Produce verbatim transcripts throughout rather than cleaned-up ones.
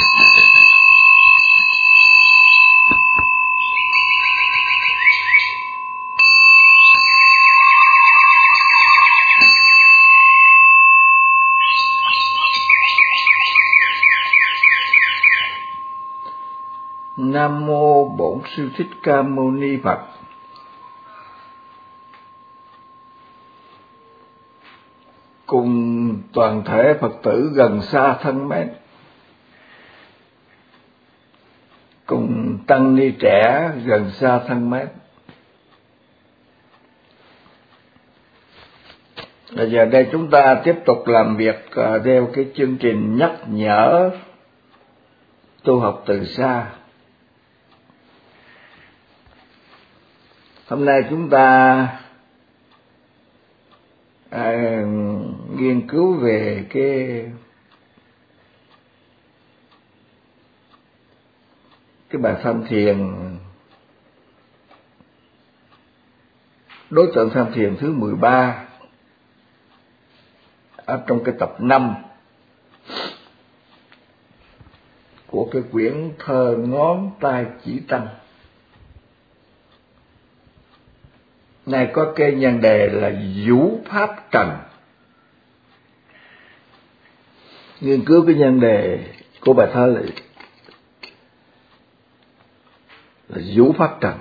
Nam mô Bổn Sư Thích Ca Mâu Ni Phật. Cùng toàn thể Phật tử gần xa thân mến, cùng tăng ni trẻ gần xa thân mến. Bây giờ đây chúng ta tiếp tục làm việc theo cái chương trình nhắc nhở tu học từ xa. Hôm nay chúng ta à, nghiên cứu về cái cái bài tham thiền, đối tượng tham thiền thứ mười ba ở trong cái tập năm của cái quyển Thơ Ngón Tay Chỉ Tăng. Này có cái nhan đề là Vũ Pháp Trần. Nghiên cứu cái nhan đề của bài thơ là, là Vũ Pháp Trần.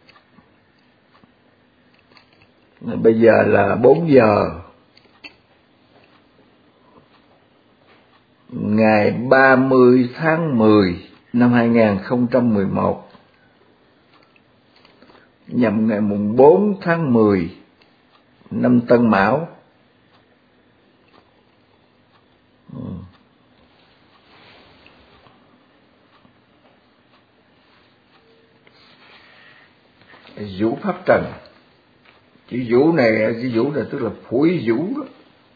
Bây giờ là bốn giờ ngày ba mươi tháng mười năm hai nghìn không trăm mười một, nhằm ngày mùng bốn tháng mười năm Tân Mão. Vũ Pháp Trần, chữ vũ này, chữ vũ này tức là phủi vũ đó.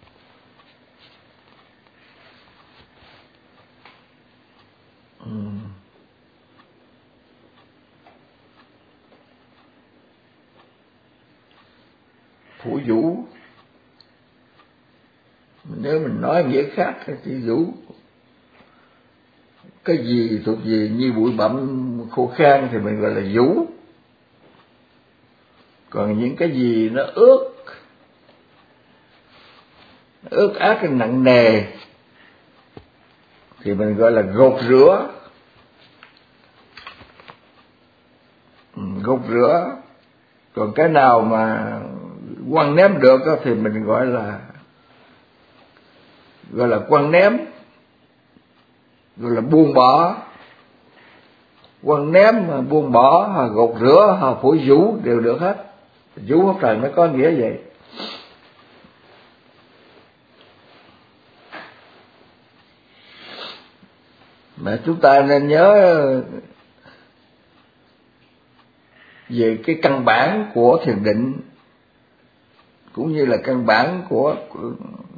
Phủi vũ, nếu mình nói nghĩa khác thì vũ cái gì thuộc gì như bụi bặm khô khan thì mình gọi là vũ, còn những cái gì nó ướt ướt át cái nặng nề thì mình gọi là gột rửa. Gột rửa. Còn cái nào mà quăng ném được thì mình gọi là gọi là quăng ném, gọi là buông bỏ. Quăng ném mà buông bỏ hoặc gột rửa hoặc phủi vũ đều được hết. Vũ Pháp Trần nó có nghĩa vậy. Mà chúng ta nên nhớ về cái căn bản của thiền định, cũng như là căn bản của của,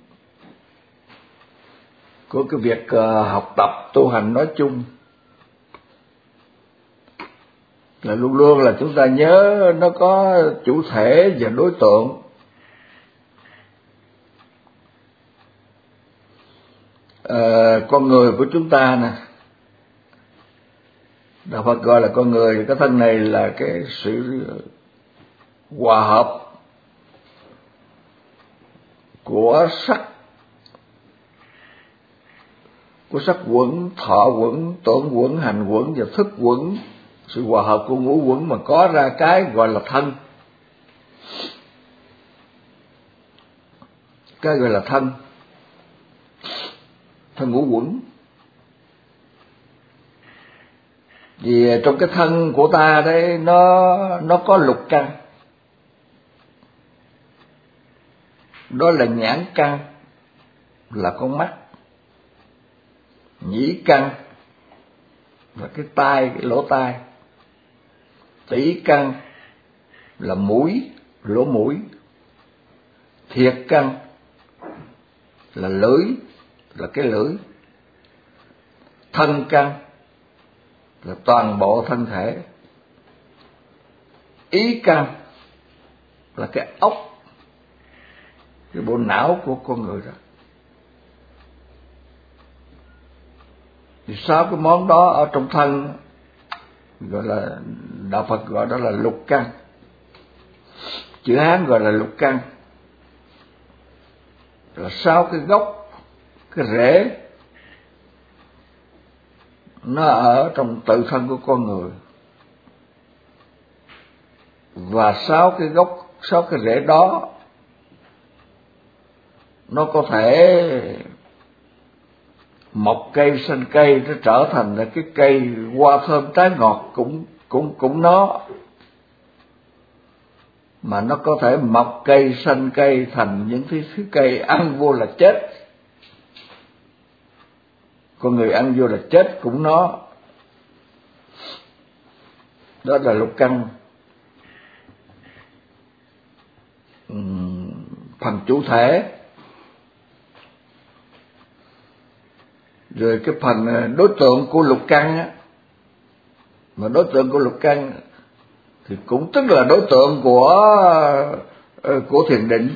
của cái việc uh, học tập tu hành nói chung, là luôn luôn là chúng ta nhớ nó có chủ thể và đối tượng. Uh, con người của chúng ta nè, Đạo Phật gọi là con người, cái thân này là cái sự hòa hợp của sắc, của sắc quẩn, thọ quẩn, tưởng quẩn, hành quẩn và thức quẩn. Sự hòa hợp của ngũ quẩn mà có ra cái gọi là thân. Cái gọi là thân, thân ngũ quẩn. Vì trong cái thân của ta đấy nó nó có lục căn. Đó là nhãn căn là con mắt, nhĩ căn là cái tai, cái lỗ tai, tỷ căn là mũi, lỗ mũi, thiệt căn là lưỡi, là cái lưỡi, thân căn là toàn bộ thân thể, ý căn là cái óc, cái bộ não của con người đó. Thì sáu cái món đó ở trong thân gọi là, đạo Phật gọi đó là lục căn, chữ Hán gọi là lục căn, là sáu cái gốc, cái rễ nó ở trong tự thân của con người. Và sáu cái gốc, sáu cái rễ đó nó có thể mọc cây xanh cây, nó trở thành là cái cây hoa thơm trái ngọt cũng cũng cũng nó, mà nó có thể mọc cây xanh cây thành những thứ, thứ cây ăn vô là chết. Con người ăn vô là chết cũng nó. Đó là lục căn. Uhm, phần chủ thể. Rồi cái phần đối tượng của lục căn á, mà đối tượng của lục căn thì cũng tức là đối tượng của của thiền định,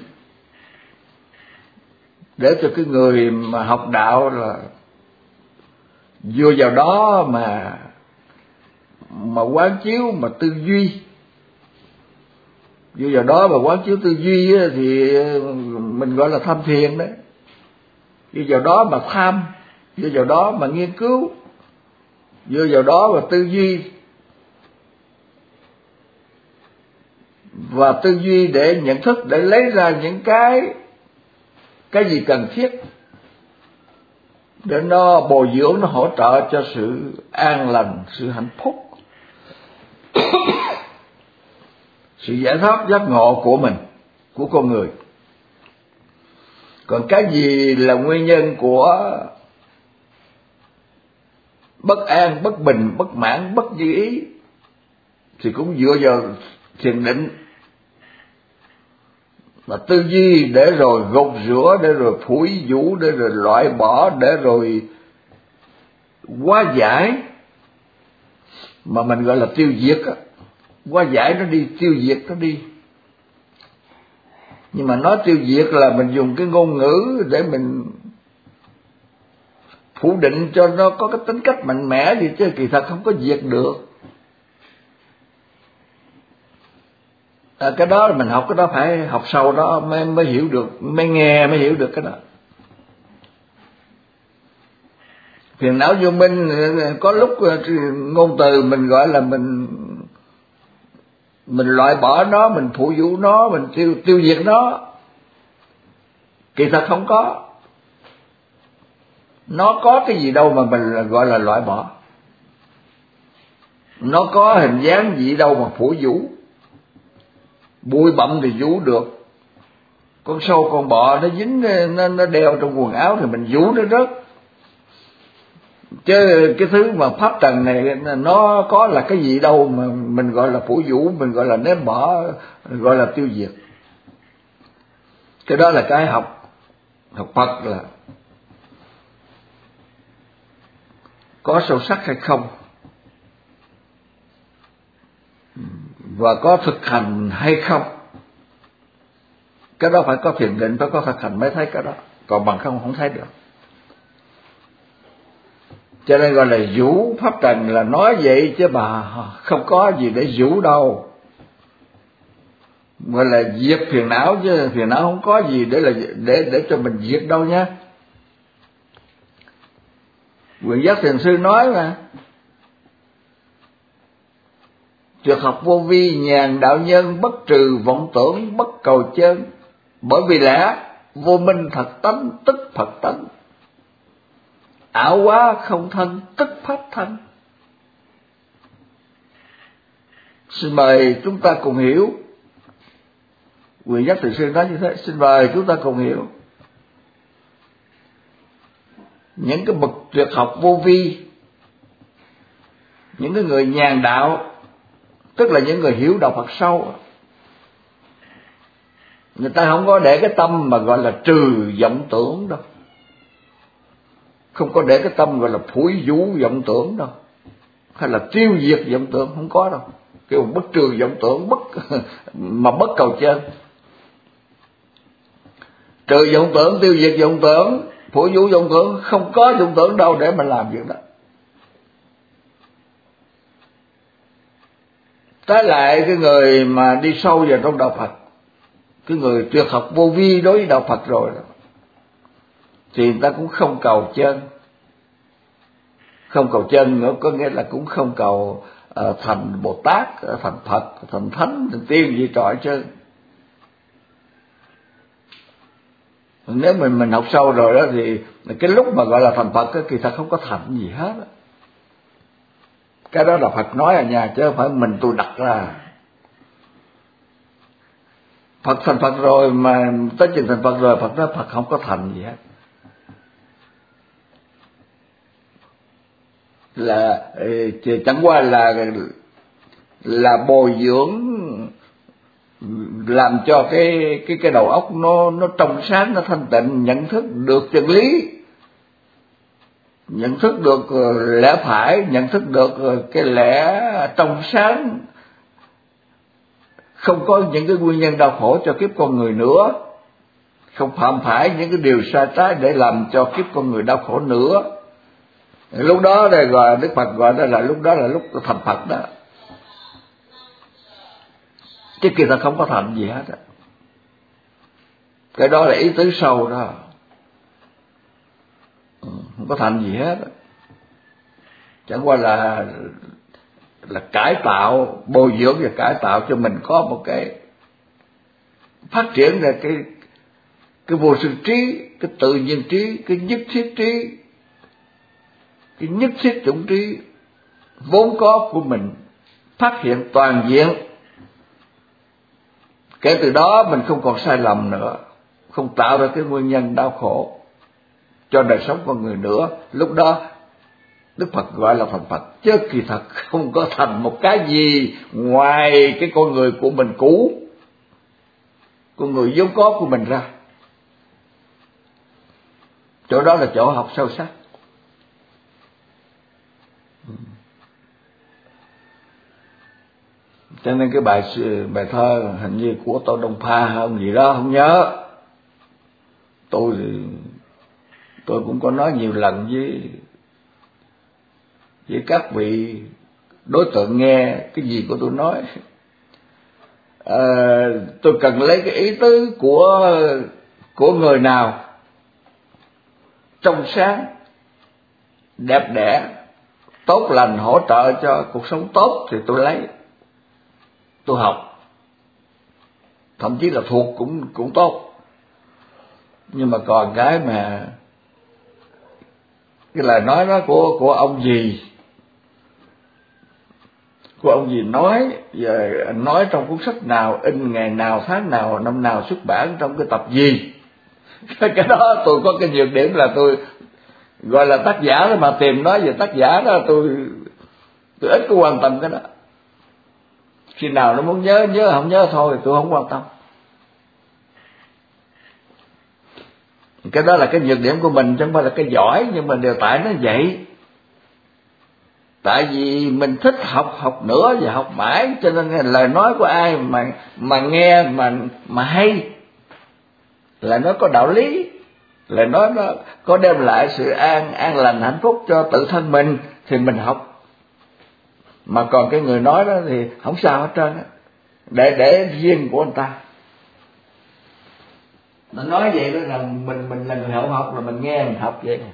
để cho cái người mà học đạo là vô vào đó mà mà quán chiếu, mà tư duy, vô vào đó mà quán chiếu tư duy á, thì mình gọi là tham thiền đấy. Vô vào đó mà tham, vô vào đó mà nghiên cứu, vô vào đó mà tư duy, và tư duy để nhận thức, để lấy ra những cái cái gì cần thiết để nó bồi dưỡng, nó hỗ trợ cho sự an lành, sự hạnh phúc, sự giải thoát giác ngộ của mình, của con người. Còn cái gì là nguyên nhân của bất an, bất bình, bất mãn, bất như ý thì cũng dựa vào thiền định, là tư duy để rồi gột rửa, để rồi phủi vũ, để rồi loại bỏ, để rồi hóa giải, mà mình gọi là tiêu diệt á. Hóa giải nó đi, tiêu diệt nó đi. Nhưng mà nói tiêu diệt là mình dùng cái ngôn ngữ để mình phủ định cho nó có cái tính cách mạnh mẽ đi, chứ kỳ thật không có diệt được. À, cái đó là mình học, cái đó phải học sâu đó mới mới hiểu được, mới nghe mới hiểu được cái đó. Phiền não vô minh có lúc ngôn từ mình gọi là mình mình loại bỏ nó, mình phủ vũ nó, mình tiêu tiêu diệt nó. Kỳ thật không có. Nó có cái gì đâu mà mình gọi là loại bỏ. Nó có hình dáng gì đâu mà phủ vũ. Bụi bặm thì vũ được, con sâu con bọ nó dính, nó, nó đeo trong quần áo thì mình vũ nó rớt. Chứ cái thứ mà pháp trần này nó có là cái gì đâu mà mình gọi là phủ vũ, mình gọi là ném bỏ, gọi là tiêu diệt. Cái đó là cái học học Phật là có sâu sắc hay không, và có thực hành hay không. Cái đó phải có thiền định, phải có thực hành mới thấy cái đó, còn bằng không không thấy được. Cho nên gọi là vũ pháp trần là nói vậy chứ mà không có gì để vũ đâu. Gọi là diệt phiền não, chứ phiền não không có gì để là để để cho mình diệt đâu nhá. Quyền Giác Thiền Sư nói mà, tuyệt học vô vi, nhàn đạo nhân, bất trừ vọng tưởng, bất cầu chân. Bởi vì lẽ vô minh thật tánh, tức Phật tánh. Ảo hóa không thân, tức pháp thân. Xin mời chúng ta cùng hiểu. Quyền Giác Thiền Sư nói như thế. Xin mời chúng ta cùng hiểu. Những cái bậc tuyệt học vô vi, những cái người nhàn đạo, tức là những người hiểu đạo Phật sâu, người ta không có để cái tâm mà gọi là trừ vọng tưởng đâu, không có để cái tâm gọi là phủi vũ vọng tưởng đâu, hay là tiêu diệt vọng tưởng, không có đâu. Kêu bất trừ vọng tưởng, bất mà bất cầu chân. Trừ vọng tưởng, tiêu diệt vọng tưởng, phủi vũ vọng tưởng, không có vọng tưởng đâu để mà làm việc đó. Trái lại cái người mà đi sâu vào trong đạo Phật, cái người tuyệt học vô vi đối với đạo Phật rồi đó, thì người ta cũng không cầu chân. Không cầu chân nữa có nghĩa là cũng không cầu uh, thành Bồ Tát, thành Phật, thành Thánh, thành Tiên gì trọi trơn. Nếu mình mình học sâu rồi đó thì cái lúc mà gọi là thành Phật thì ta không có thành gì hết. Cái đó là Phật nói à nha, chứ không phải mình tôi đặt ra. Phật thành Phật rồi mà tới chừng thành Phật rồi Phật nói Phật không có thành gì hết. Là chẳng qua là là bồi dưỡng làm cho cái cái cái đầu óc nó nó trong sáng, nó thanh tịnh, nhận thức được chân lý, nhận thức được lẽ phải, nhận thức được cái lẽ trong sáng, không có những cái nguyên nhân đau khổ cho kiếp con người nữa, không phạm phải những cái điều sai trái để làm cho kiếp con người đau khổ nữa. Lúc đó đây gọi Đức Phật gọi đó là lúc đó là lúc thành Phật đó. Chứ kia ta không có thành gì hết á. Cái đó là ý tứ sâu đó, không có thành gì hết á. Chẳng qua là là cải tạo, bồi dưỡng và cải tạo cho mình có một cái phát triển ra cái cái vô sự trí, cái tự nhiên trí, cái nhất thiết trí, cái nhất thiết chủng trí vốn có của mình phát hiện toàn diện. Kể từ đó mình không còn sai lầm nữa, không tạo ra cái nguyên nhân đau khổ cho đời sống con người nữa. Lúc đó Đức Phật gọi là thành Phật, chứ kỳ thật không có thành một cái gì ngoài cái con người của mình cũ, con người vốn có của mình ra. Chỗ đó là chỗ học sâu sắc. Cho nên cái bài bài thơ hình như của Tô Đông Pha không gì đó không nhớ. Tôi tôi cũng có nói nhiều lần với với các vị đối tượng nghe cái gì của tôi nói. À, tôi cần lấy cái ý tứ của của người nào trong sáng, đẹp đẽ, tốt lành, hỗ trợ cho cuộc sống tốt thì tôi lấy, tôi học, thậm chí là thuộc cũng cũng tốt. Nhưng mà còn cái mà cái lời nói đó của của ông gì của ông gì nói về nói trong cuốn sách nào, in ngày nào, tháng nào, năm nào, xuất bản trong cái tập gì. Cái đó tôi có cái nhược điểm là tôi gọi là tác giả đó, mà tìm nói về tác giả đó tôi tôi ít có quan tâm cái đó. Khi nào nó muốn nhớ nhớ, không nhớ thôi, tôi không quan tâm. Cái đó là cái nhược điểm của mình, chứ không phải là cái giỏi, nhưng mà đều tại nó vậy. Tại vì mình thích học học nữa và học mãi, cho nên lời nói của ai mà mà nghe mà mà hay, lời nói có đạo lý, lời nói nó có đem lại sự an an lành hạnh phúc cho tự thân mình thì mình học. Mà còn cái người nói đó thì không sao hết trơn á, để để riêng của người ta. Nó nói vậy đó là mình mình là người hậu học, là mình nghe mình học vậy nè.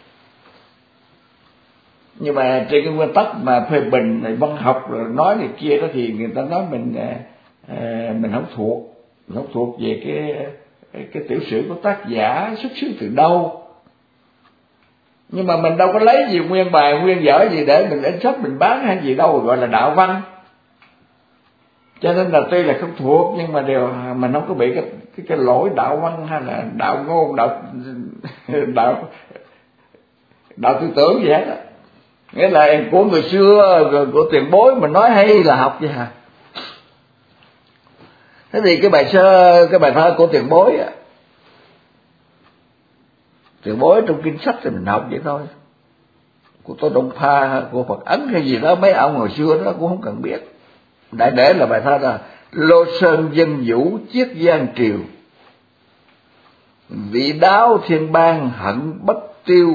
Nhưng mà trên cái nguyên tắc mà phê bình này, văn học rồi nói này kia đó thì người ta nói mình à, mình không thuộc, mình không thuộc về cái cái tiểu sử của tác giả xuất xứ từ đâu. Nhưng mà mình đâu có lấy gì nguyên bài nguyên vở gì để mình in sách mình bán hay gì đâu, gọi là đạo văn. Cho nên là tuy là không thuộc nhưng mà đều mình không có bị cái cái, cái lỗi đạo văn hay là đạo ngôn, đạo đạo đạo tư tưởng gì hết á. Nghĩa là của người xưa, của tiền bối mình nói hay là học vậy hả? Thế thì cái bài sơ, cái bài thơ của tiền bối á, tiền bối trong kinh sách thì mình học vậy thôi. Của Tô Đông Pha, của Phật Ấn hay gì đó, mấy ông hồi xưa đó cũng không cần biết. Đại để là bài thơ là Lô Sơn dân vũ chiết giang triều, vị đáo thiên bang hận bất tiêu,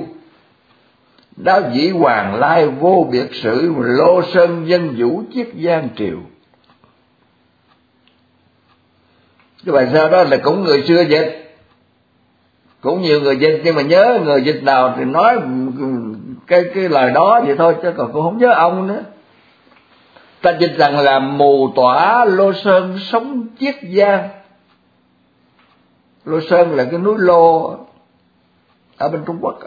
đáo dĩ hoàng lai vô biệt sự, Lô Sơn dân vũ chiết giang triều. Cái bài thơ đó là cũng người xưa dịch, cũng nhiều người dịch, nhưng mà nhớ người dịch nào thì nói cái cái lời đó vậy thôi, chứ còn cũng không nhớ ông nữa. Ta dịch rằng là mù tỏa Lô Sơn sống Chiết Giang. Lô Sơn là cái núi Lô ở bên Trung Quốc,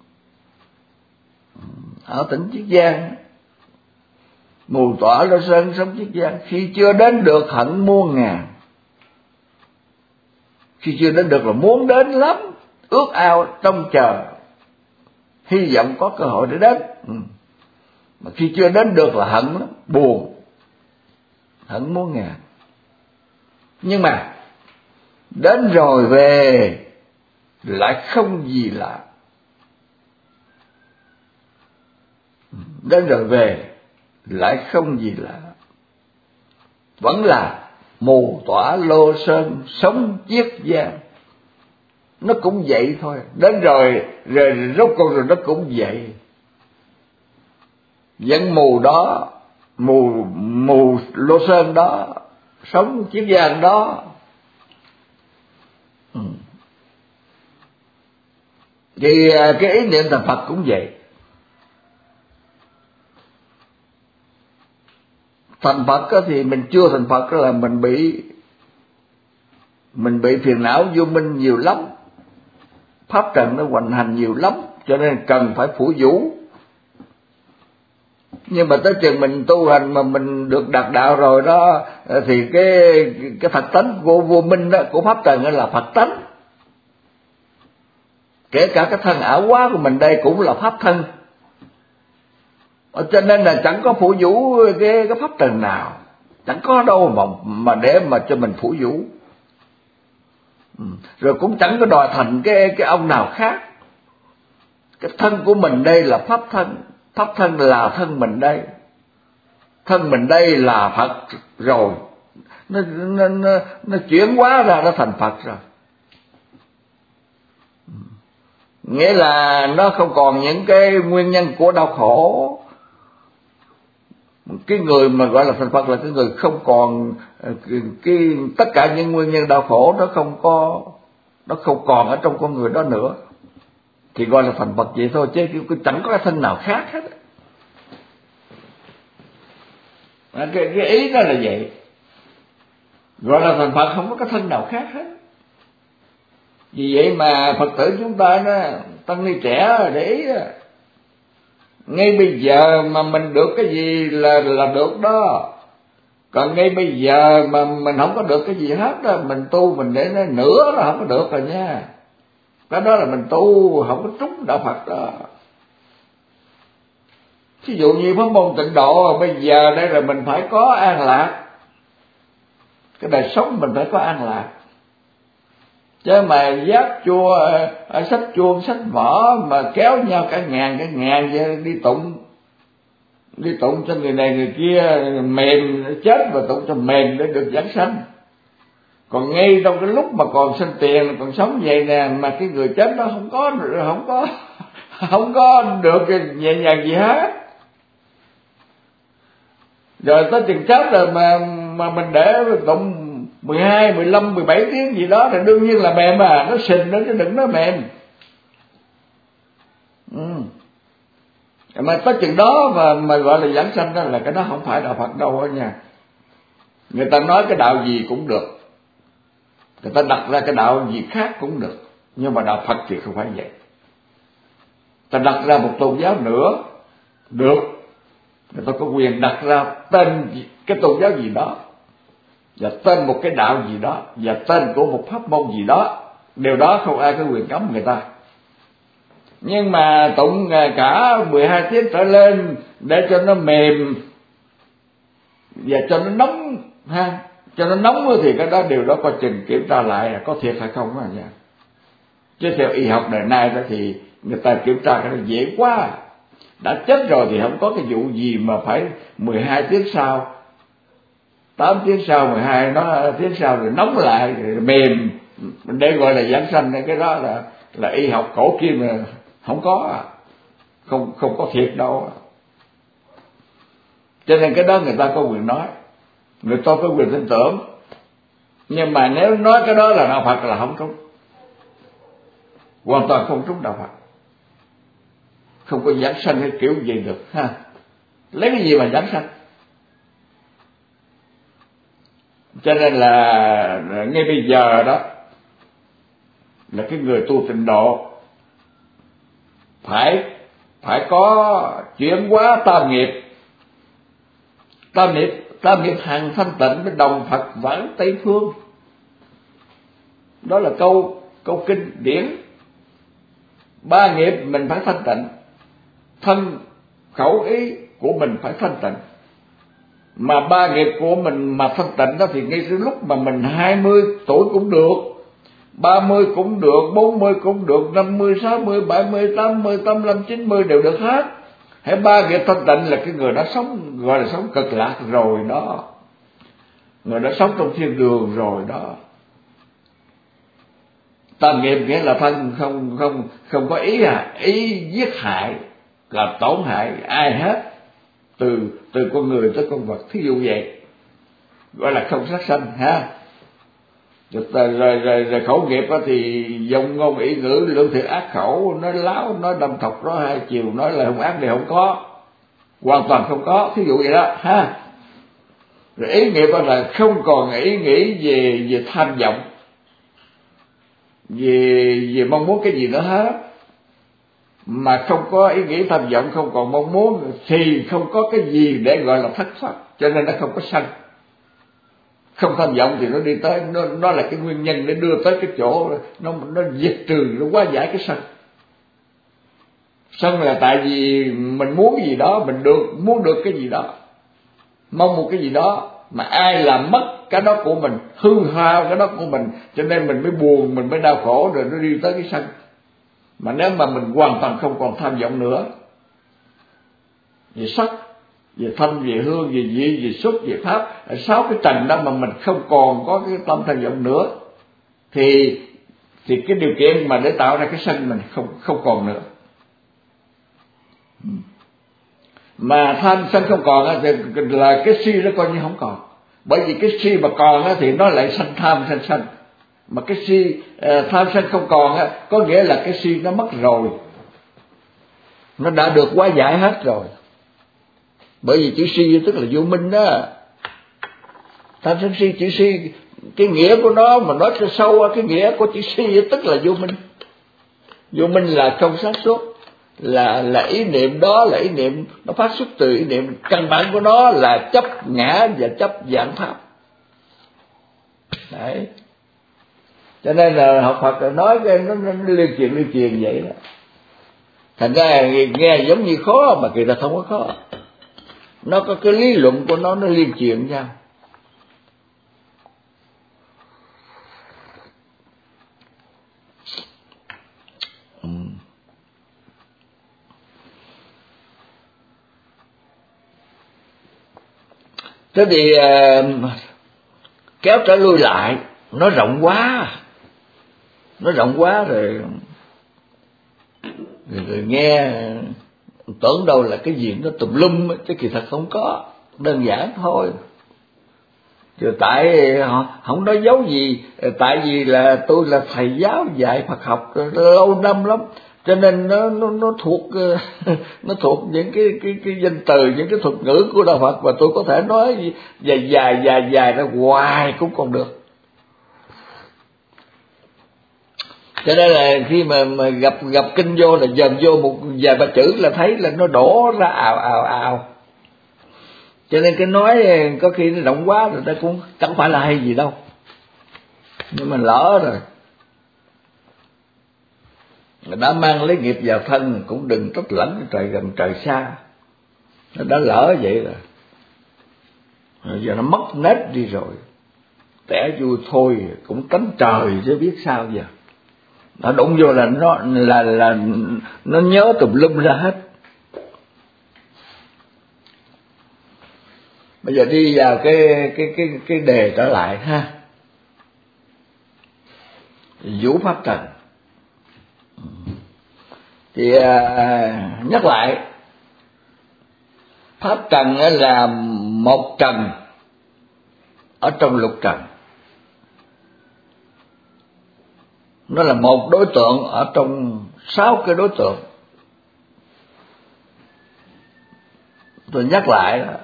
ở tỉnh Chiết Giang. Mù tỏa Lô Sơn sống Chiết Giang, khi chưa đến được hận muôn ngàn. Khi chưa đến được là muốn đến lắm, ước ao trông chờ, hy vọng có cơ hội để đến. Ừ. Mà khi chưa đến được là hận lắm, buồn, hận muôn ngàn. Nhưng mà đến rồi về lại không gì lạ. Đến rồi về lại không gì lạ, vẫn là mù tỏa Lô Sơn sống Chiết Giang. Nó cũng vậy thôi, đến rồi rồi rốt cuộc rồi nó cũng vậy. Vẫn mù đó, mù mù Lô Sơn đó, sống Chiết Giang đó. Ừ. Thì cái ý niệm thành Phật cũng vậy. Thành Phật thì mình chưa thành Phật là mình bị mình bị phiền não vô minh nhiều lắm, pháp trần nó hoành hành nhiều lắm, cho nên cần phải phủ vũ. Nhưng mà tới chừng mình tu hành mà mình được đạt đạo rồi đó, thì cái cái Phật tánh của vô minh đó, của pháp trần đó là Phật tánh. Kể cả cái thân ảo hóa của mình đây cũng là pháp thân. Cho nên là chẳng có phủ vũ cái, cái pháp trần nào, chẳng có đâu mà, mà để mà cho mình phủ vũ. Ừ. Rồi cũng chẳng có đòi thành cái, cái ông nào khác. Cái thân của mình đây là pháp thân, pháp thân là thân mình đây, thân mình đây là Phật rồi, nó, nó, nó, nó chuyển hóa ra nó thành Phật rồi. Nghĩa là nó không còn những cái nguyên nhân của đau khổ. Cái người mà gọi là thành Phật là cái người không còn cái tất cả những nguyên nhân đau khổ, nó không có, nó không còn ở trong con người đó nữa, thì gọi là thành Phật vậy thôi, chứ chẳng có cái thân nào khác hết. Cái, cái ý đó là vậy, gọi là thành Phật không có cái thân nào khác hết. Vì vậy mà Phật tử chúng ta đó, tăng ni trẻ để ý đó, ngay bây giờ mà mình được cái gì là là được đó. Còn ngay bây giờ mà mình không có được cái gì hết đó, mình tu mình để nó nữa là không có được rồi nha. Cái đó là mình tu không có trúng đạo Phật đó. Ví dụ như pháp môn tịnh độ, bây giờ đây là mình phải có an lạc. Cái đời sống mình phải có an lạc. Chứ mà giáp chua, sách chuông, sách vở mà kéo nhau cả ngàn, cả ngàn vậy đi tụng. Đi tụng cho người này người kia mềm chết và tụng cho mềm để được giảng sanh. Còn ngay trong cái lúc mà còn sinh tiền, còn sống vậy nè, mà cái người chết đó không có, không có, không có được nhẹ nhàng gì hết. Rồi tới tiền chết rồi mà mà mình để tụng mười hai, mười lăm, mười bảy tiếng gì đó thì đương nhiên là mềm à, nó sình đó chứ đừng nói mềm. Ừ. Mà tới chừng đó mà, mà gọi là giảng sanh đó là cái đó không phải đạo Phật đâu đó nha. Người ta nói cái đạo gì cũng được, người ta đặt ra cái đạo gì khác cũng được, nhưng mà đạo Phật thì không phải vậy. Ta đặt ra một tôn giáo nữa được, người ta có quyền đặt ra tên cái tôn giáo gì đó, và tên một cái đạo gì đó, và tên của một pháp môn gì đó. Điều đó không ai có quyền cấm người ta. Nhưng mà tụng cả mười hai tiếng trở lên để cho nó mềm và cho nó nóng ha, cho nó nóng thì cái đó điều đó coi chừng kiểm tra lại là có thiệt hay không đó nha. Chứ theo y học đời nay đó thì người ta kiểm tra cái nó dễ quá. Đã chết rồi thì không có cái vụ gì mà phải mười hai tiếng sau, tám tiếng sau, mười hai nó tiếng sau rồi nóng lại rồi mềm để gọi là giảng sanh. Cái đó là là y học cổ kim mà không có, không không có thiệt đâu. Cho nên cái đó người ta có quyền nói, người ta có quyền tin tưởng. Nhưng mà nếu nói cái đó là đạo Phật là không trúng, hoàn toàn không trúng đạo Phật, không có giảng sanh cái kiểu gì được ha. Lấy cái gì mà giảng sanh? Cho nên là ngay bây giờ đó là cái người tu tịnh độ phải phải có chuyển hóa tam nghiệp. Tam nghiệp tam nghiệp hàng thanh tịnh với đồng Phật vãng Tây phương. Đó là câu câu kinh điển. Ba nghiệp mình phải thanh tịnh, thân khẩu ý của mình phải thanh tịnh. Mà ba nghiệp của mình mà thanh tịnh đó thì ngay từ lúc mà mình hai mươi tuổi cũng được, ba mươi cũng được, bốn mươi cũng được, năm mươi, sáu mươi, bảy mươi, tám mươi, tám mươi lăm, chín mươi đều được hết. Hãy ba nghiệp thanh tịnh là cái người đã sống, gọi là sống cực lạc rồi đó, người đã sống trong thiên đường rồi đó. Tam nghiệp nghĩa là thân không không không có ý à, ý giết hại, là tổn hại ai hết, từ từ con người tới con vật, thí dụ vậy, gọi là không sát sanh ha. Rồi, rồi, rồi, rồi khẩu nghiệp đó thì dòng ngôn ý ngữ lưỡng thiệt ác khẩu, nói láo, nói đâm thọc, nói hai chiều, nói là không ác thì không có, hoàn toàn không có, thí dụ vậy đó ha. Rồi ý nghiệp đó là không còn ý nghĩ về về tham vọng, về về mong muốn cái gì nữa hết, mà không có ý nghĩ tham vọng, không còn mong muốn thì không có cái gì để gọi là thất pháp, cho nên nó không có sân. Không tham vọng thì nó đi tới, nó nó là cái nguyên nhân để đưa tới cái chỗ nó nó diệt trừ, nó hóa giải cái sân. Sân là tại vì mình muốn cái gì đó, mình được muốn được cái gì đó, mong một cái gì đó mà ai làm mất cái đó của mình, hư hao cái đó của mình, cho nên mình mới buồn, mình mới đau khổ, rồi nó đi tới cái sân. Mà nếu mà mình hoàn toàn không còn tham vọng nữa về sắc, về thanh, về hương, về vị, về xuất, về pháp, sáu cái trần đó mà mình không còn có cái tâm tham vọng nữa, thì thì cái điều kiện mà để tạo ra cái sân mình không không còn nữa. Mà tham sân không còn thì là cái si nó coi như không còn, bởi vì cái si mà còn thì nó lại sanh tham sanh sân. Mà cái si tham sân không còn có nghĩa là cái si nó mất rồi, nó đã được hóa giải hết rồi. Bởi vì chữ si tức là vô minh đó. Tham sân si, chữ si cái nghĩa của nó mà nói cho sâu, cái nghĩa của chữ si tức là vô minh. Vô minh là không sáng suốt, là là ý niệm đó là ý niệm nó phát xuất từ ý niệm, căn bản của nó là chấp ngã và chấp dạng pháp. Đấy. Cho nên là học Phật nói cái nó, nó, nó liên truyền liên truyền vậy đó. Thành ra nghe giống như khó mà kỳ thật không có khó. Nó có cái lý luận của nó, nó liên truyền nhau. Ừ. Thế thì uh, kéo trở lui lại, nó rộng quá, nó rộng quá rồi, rồi, rồi nghe tưởng đâu là cái gì nó tùm lum, chứ kỳ thật không có, đơn giản thôi. Chứ tại họ không nói dấu gì, tại vì là tôi là thầy giáo dạy Phật học lâu năm lắm, cho nên nó nó nó thuộc nó thuộc những cái cái cái danh từ, những cái thuật ngữ của đạo Phật, và tôi có thể nói dài dài dài dài ra hoài cũng còn được. Cho nên là khi mà, mà gặp gặp kinh vô là dòm vô một vài ba chữ là thấy là nó đổ ra ào ào ào. Cho nên cái nói có khi nó rộng quá rồi, nó cũng chẳng phải là hay gì đâu, nhưng mà lỡ rồi, đã mang lấy nghiệp vào thân cũng đừng trách lẫn trời gần trời xa. Nó đã lỡ vậy rồi, rồi giờ nó mất nết đi rồi, tẻ vui thôi cũng tránh trời chứ biết sao giờ. Nó đụng vô là nó là là nó nhớ tùm lum ra hết. Bây giờ đi vào cái cái cái cái đề trở lại ha. Vũ pháp trần. Thì à, nhắc lại, pháp trần là một trần ở trong lục trần. Nó là một đối tượng ở trong sáu cái đối tượng. Tôi nhắc lại đó,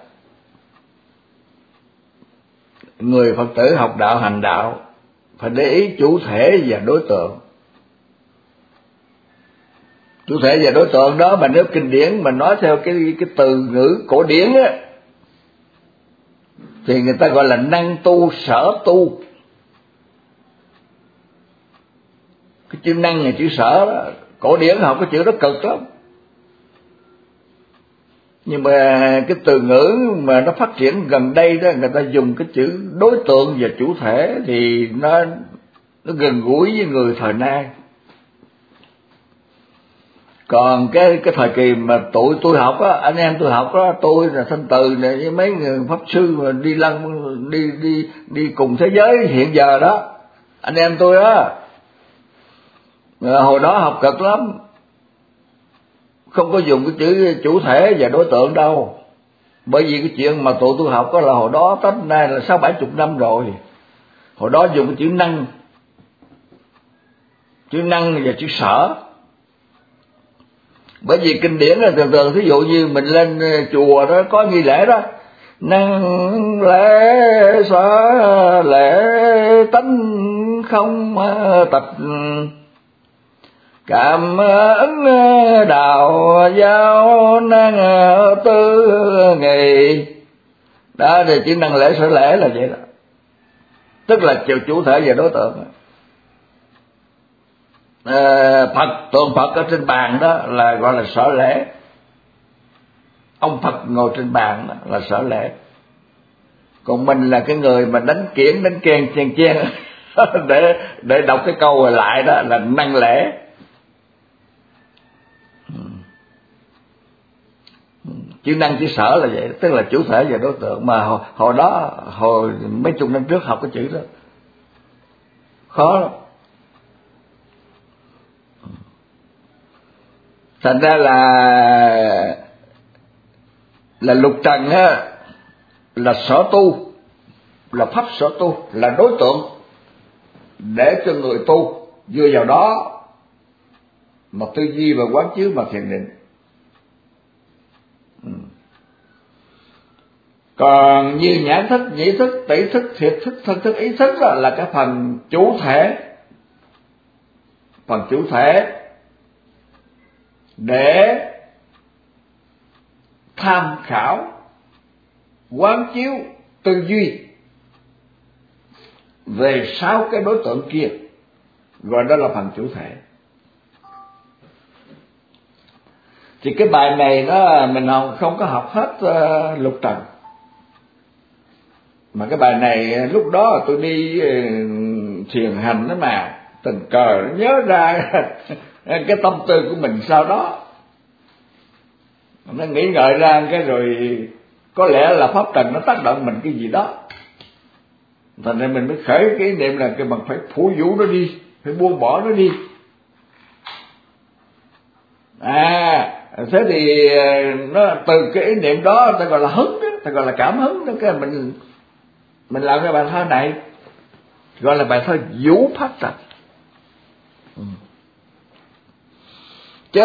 người Phật tử học đạo hành đạo phải để ý chủ thể và đối tượng. Chủ thể và đối tượng đó mà nếu kinh điển mà nói theo cái cái từ ngữ cổ điển á, thì người ta gọi là năng tu sở tu. Cái chữ năng là chữ sở đó, cổ điển học cái chữ đó cực lắm. Nhưng mà cái từ ngữ mà nó phát triển gần đây đó, người ta dùng cái chữ đối tượng và chủ thể thì nó nó gần gũi với người thời nay. Còn cái cái thời kỳ mà tụi tôi học á, anh em tôi học á, tôi là Thanh Từ này với mấy người pháp sư mà đi lăn đi đi đi cùng thế giới hiện giờ đó, anh em tôi á, hồi đó học cực lắm, không có dùng cái chữ chủ thể và đối tượng đâu. Bởi vì cái chuyện mà tụi tôi học đó là hồi đó tới nay là sáu bảy chục năm rồi. Hồi đó dùng cái chữ năng, chữ năng và chữ sở. Bởi vì kinh điển là thường thường thí dụ như mình lên chùa đó có nghi lễ đó, năng lễ sở lễ tánh không tịch, cảm ứng đạo giáo năng tư nghị. Đó thì chữ năng lễ sở lễ là vậy đó, tức là chiều chủ thể và đối tượng. À, Phật, tượng Phật ở trên bàn đó là gọi là sở lễ. Ông Phật ngồi trên bàn đó là sở lễ. Còn mình là cái người mà đánh kiển đánh kèn chèn chen để để đọc cái câu rồi lại đó là năng lễ. Chữ năng chữ sở là vậy, tức là chủ thể và đối tượng. Mà hồi, hồi đó hồi mấy chục năm trước học cái chữ đó khó lắm. Thành ra là là lục trần á, là sở tu, là pháp sở tu, là đối tượng để cho người tu dựa vào đó mà tư duy và quán chiếu mà thiền định. Ừ. Còn như nhãn thức, nhĩ thức, tỷ thức, thiệt thức, thân thức, ý thức đó là cái phần chủ thể, phần chủ thể để tham khảo, quán chiếu, tư duy về sáu cái đối tượng kia, gọi đó là phần chủ thể. Thì cái bài này đó mình không có học hết uh, lục trần. Mà cái bài này lúc đó tôi đi uh, thiền hành đó mà tình cờ nhớ ra cái tâm tư của mình sau đó, nó nghĩ ngợi ra cái rồi có lẽ là pháp trần nó tác động mình cái gì đó, thành ra mình mới khởi cái ý niệm là cái bằng phải phủ vũ nó đi, phải buông bỏ nó đi. À thế thì nó từ cái ý niệm đó ta gọi là hứng đó, ta gọi là cảm hứng đó, cái mình mình làm cái bài thơ này gọi là bài thơ vũ pháp trần. Ừ. Chứ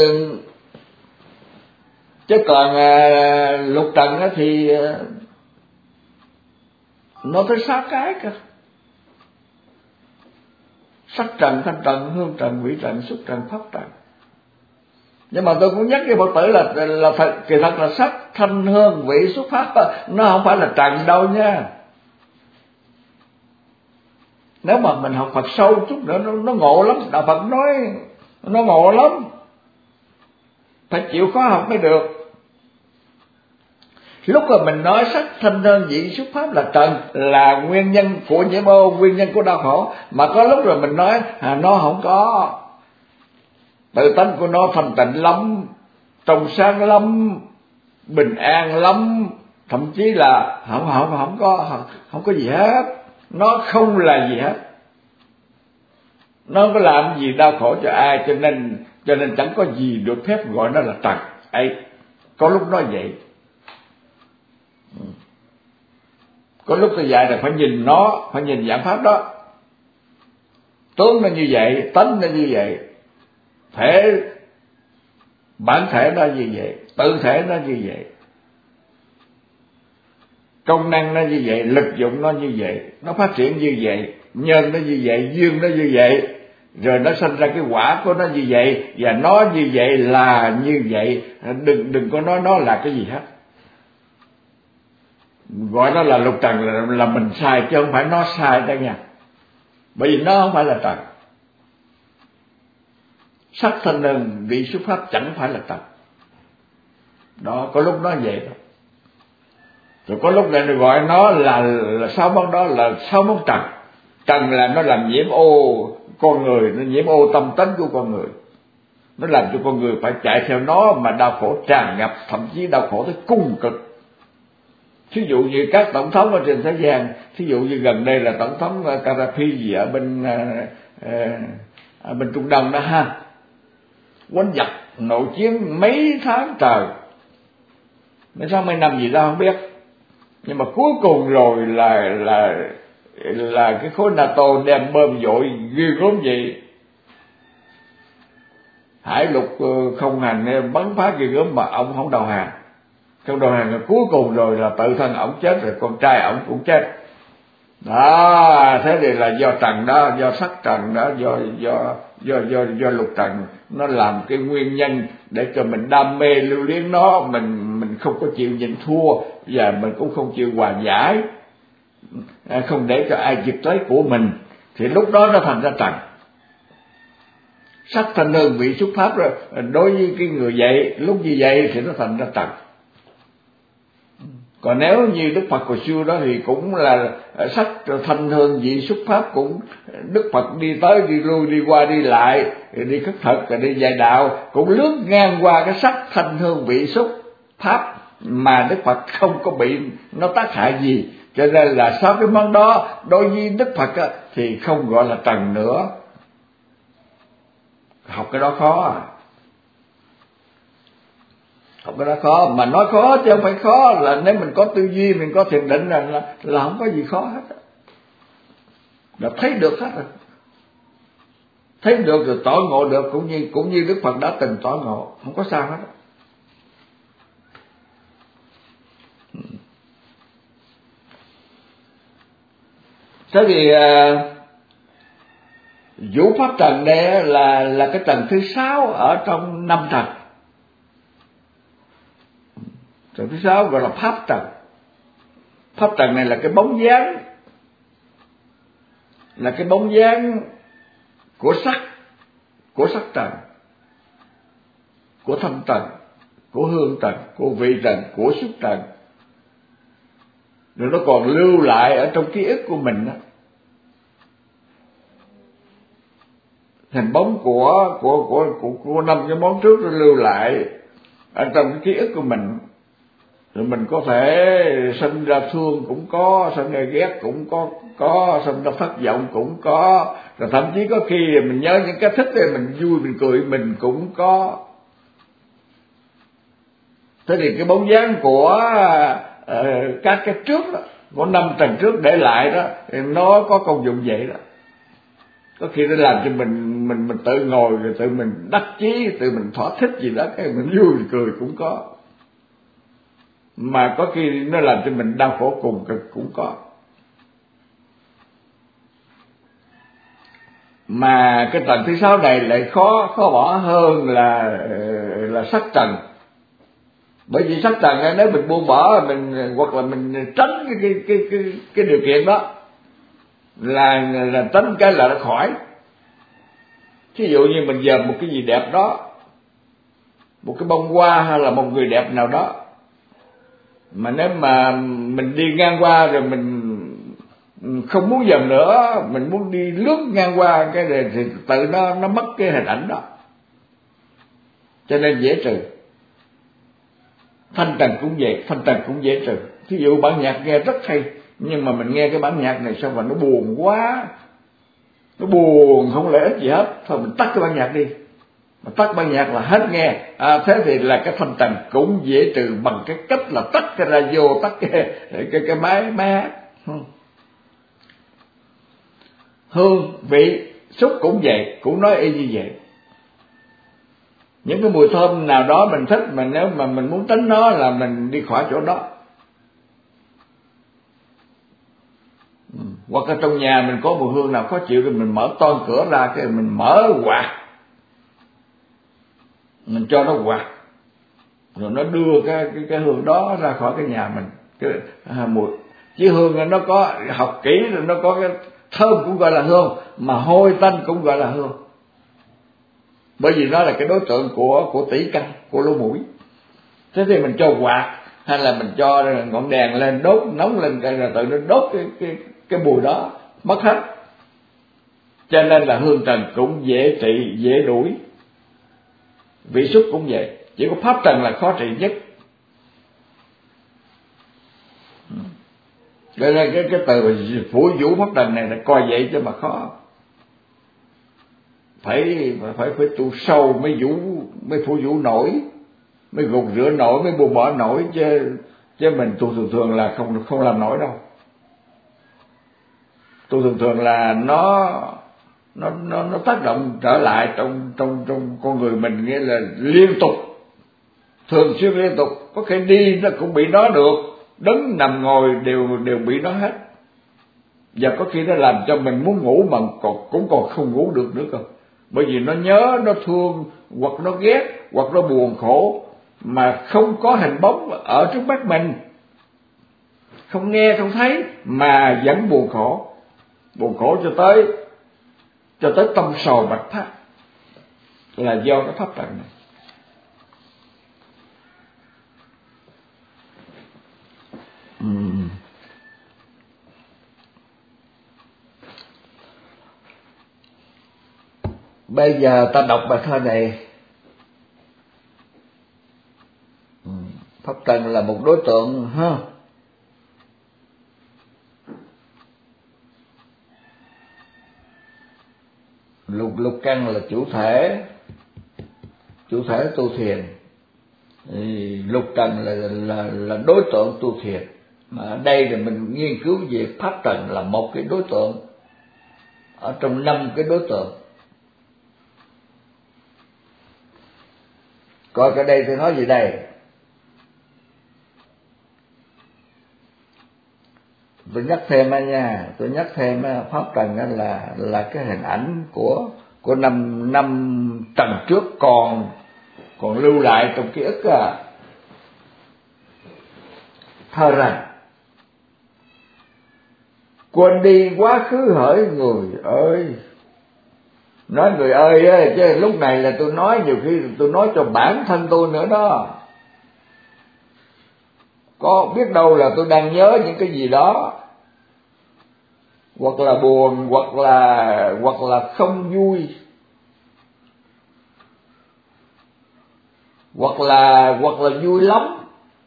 chứ còn à, lục trần á thì à, nó tới sáu cái cơ: sắc trần, thanh trần, hương trần, vị trần, xúc trần, pháp trần. Nhưng mà tôi cũng nhắc với Phật tử là là thật, kỳ thật là sắc, thanh, hương, vị, xúc, pháp nó không phải là trần đâu nha. Nếu mà mình học Phật sâu chút nữa nó, nó ngộ lắm. Đạo Phật nói nó ngộ lắm, phải chịu khó học mới được. Lúc mà mình nói sắc, thanh, hương, vị, xúc, pháp là trần, là nguyên nhân của nhiễm ô, nguyên nhân của đau khổ. Mà có lúc rồi mình nói à, nó không có, tự tánh của nó thanh tịnh lắm, trong sáng lắm, bình an lắm, thậm chí là không không không có không, không có gì hết, nó không là gì hết, nó không có làm gì đau khổ cho ai, cho nên cho nên chẳng có gì được phép gọi nó là trần ấy. Có lúc nói vậy, có lúc tôi dạy là phải nhìn nó, phải nhìn dạng pháp đó. tướng nó như vậy, tánh nó như vậy, thể bản thể nó như vậy, tự thể nó như vậy, công năng nó như vậy, lực dụng nó như vậy, nó phát triển như vậy, nhân nó như vậy, duyên nó như vậy, rồi nó sinh ra cái quả của nó như vậy, và nó như vậy là như vậy. Đừng đừng có nói nó là cái gì hết. Gọi nó là lục trần là, là mình sai, chứ không phải nó sai đó nha. Bởi vì nó không phải là trần. Sắc thanh đơn vị xuất pháp chẳng phải là trần. Đó, có lúc nó vậy đó. Rồi có lúc này gọi nó là, là sáu món đó là sáu món trần. Trần là nó làm nhiễm ô con người, nó nhiễm ô tâm tánh của con người, nó làm cho con người phải chạy theo nó mà đau khổ tràn ngập, thậm chí đau khổ tới cung cực. Thí dụ như các tổng thống ở trên thế gian, thí dụ như gần đây là tổng thống Gaddafi gì ở bên ở bên Trung Đông đó ha, quánh giặc nội chiến mấy tháng trời, mấy tháng mấy năm gì đó không biết, nhưng mà cuối cùng rồi là là là cái khối NATO đem bơm dội ghê gớm vậy, hải lục không hành bắn phá ghê gớm mà ông không đầu hàng. Trong đầu hàng là cuối cùng rồi là tự thân ổng chết, rồi con trai ổng cũng chết. Đó, thế thì là do trần đó, do sắc trần đó, do do do do do lục trần nó làm cái nguyên nhân để cho mình đam mê lưu luyến nó, mình mình không có chịu nhịn thua, và mình cũng không chịu hòa giải, không để cho ai giật lấy của mình, thì lúc đó nó thành ra trần. Sắc thanh đơn vị xuất pháp rồi, đối với cái người vậy, lúc như vậy thì nó thành ra trần. Còn nếu như Đức Phật hồi xưa đó thì cũng là sắc thanh hương vị xuất pháp, cũng Đức Phật đi tới đi lui, đi qua đi lại, đi khất thực, đi dạy đạo, cũng lướt ngang qua cái sắc thanh hương vị xuất pháp mà Đức Phật không có bị nó tác hại gì. Cho nên là sáu cái món đó đối với Đức Phật á, thì không gọi là trần nữa. Học cái đó khó à. Học cái đó khó, mà nói khó chứ không phải khó, là nếu mình có tư duy, mình có thiền định là, là, là không có gì khó hết. Là thấy được hết rồi. Thấy được rồi tỏ ngộ được, cũng như cũng như Đức Phật đã từng tỏ ngộ, không có sao hết. Thế thì uh, vũ pháp trần đây là là cái trần thứ sáu ở trong năm trần. Trần thứ sáu gọi là pháp trần. Pháp trần này là cái bóng dáng, là cái bóng dáng của sắc, của sắc trần, của thanh trần, của hương trần, của vị trần, của xúc trần. Rồi nó còn lưu lại ở trong ký ức của mình đó. Hình bóng của của của của, của năm cái món trước nó lưu lại ở trong cái ký ức của mình. Rồi mình có thể sinh ra thương cũng có, sinh ra ghét cũng có, có sinh ra thất vọng cũng có, rồi thậm chí có khi mình nhớ những cái thích thì mình vui, mình cười mình cũng có. Thế thì cái bóng dáng của uh, các cái trước đó, của năm trần trước để lại đó, thì nó có công dụng vậy đó. Có khi nó làm cho mình mình mình tự ngồi rồi tự mình đắc chí, tự mình thỏa thích gì đó, cái mình vui mình cười cũng có. Mà có khi nó làm cho mình đau khổ cùng cực cũng có. Mà cái trần thứ sáu này lại khó khó bỏ hơn là là sắc trần. Bởi vì sắc trần này, nếu mình buông bỏ mình, hoặc là mình tránh cái cái cái cái, cái điều kiện đó, là là tránh cái là nó khỏi. Thí dụ như mình dòm một cái gì đẹp đó, một cái bông hoa hay là một người đẹp nào đó, mà nếu mà mình đi ngang qua rồi mình không muốn dòm nữa, mình muốn đi lướt ngang qua cái này thì tự nó nó mất cái hình ảnh đó. Cho nên dễ trừ. Thanh trần cũng vậy, thanh trần cũng dễ trừ. Thí dụ bản nhạc nghe rất hay, nhưng mà mình nghe cái bản nhạc này sao mà nó buồn quá, nó buồn không lợi ích gì hết, thôi mình tắt cái bản nhạc đi, mà tắt bản nhạc là hết nghe. À, thế thì là cái thanh trần cũng dễ trừ bằng cái cách là tắt cái radio, tắt cái cái cái máy máy hát. Hương vị xúc cũng vậy, cũng nói y như vậy. Những cái mùi thơm nào đó mình thích, mà nếu mà mình muốn tránh nó là mình đi khỏi chỗ đó. Ừ. Hoặc ở trong nhà mình có mùi hương nào khó chịu thì mình mở toan cửa ra, cái mình mở quạt, mình cho nó quạt, rồi nó đưa cái cái, cái hương đó ra khỏi cái nhà mình. Cái à, mùi chứ hương nó có, học kỹ rồi nó có cái thơm cũng gọi là hương, mà hôi tanh cũng gọi là hương. Bởi vì nó là cái đối tượng của của tỷ căn, của lỗ mũi. Thế thì mình cho quạt hay là mình cho ngọn đèn lên đốt nóng lên cái rồi tự nó đốt cái cái cái mùi đó mất hết. Cho nên là hương trần cũng dễ trị, dễ đuổi. Vị xúc cũng vậy, chỉ có pháp trần là khó trị nhất. Cho nên cái cái từ phủ vũ pháp trần này là coi vậy chứ mà khó. Phải phải phải tu sâu mới vũ, mới phủ vũ nổi, mới gục rửa nổi, mới buông bỏ nổi, chứ chứ mình tu thường thường là không không làm nổi đâu. Tu thường thường là nó nó nó nó tác động trở lại trong trong trong con người mình, nghĩa là liên tục, thường xuyên liên tục, có khi đi nó cũng bị nó được, đứng nằm ngồi đều đều bị nó hết. Và có khi nó làm cho mình muốn ngủ mà còn cũng còn không ngủ được nữa cơ. Bởi vì nó nhớ, nó thương, hoặc nó ghét, hoặc nó buồn khổ, mà không có hình bóng ở trước mắt mình, không nghe không thấy mà vẫn buồn khổ, buồn khổ cho tới cho tới tâm sầu bạch phát, là do cái pháp trần này. Uhm. Bây giờ ta đọc bài thơ này. Pháp trần là một đối tượng ha. Lục lục căn là chủ thể, chủ thể tu thiền. Lục trần là là là đối tượng tu thiền. Mà ở đây là mình nghiên cứu về pháp trần là một cái đối tượng ở trong năm cái đối tượng. Coi cái đây tôi nói gì đây? Tôi nhắc thêm á nha, tôi nhắc thêm á, pháp trần á là là cái hình ảnh của của năm năm trần trước còn còn lưu lại trong ký ức á. Thơ rằng quên đi quá khứ hỡi người ơi. Nói người ơi á, chứ lúc này là tôi nói, nhiều khi tôi nói cho bản thân tôi nữa đó. Có biết đâu là tôi đang nhớ những cái gì đó, hoặc là buồn, hoặc là hoặc là không vui, hoặc là hoặc là vui lắm,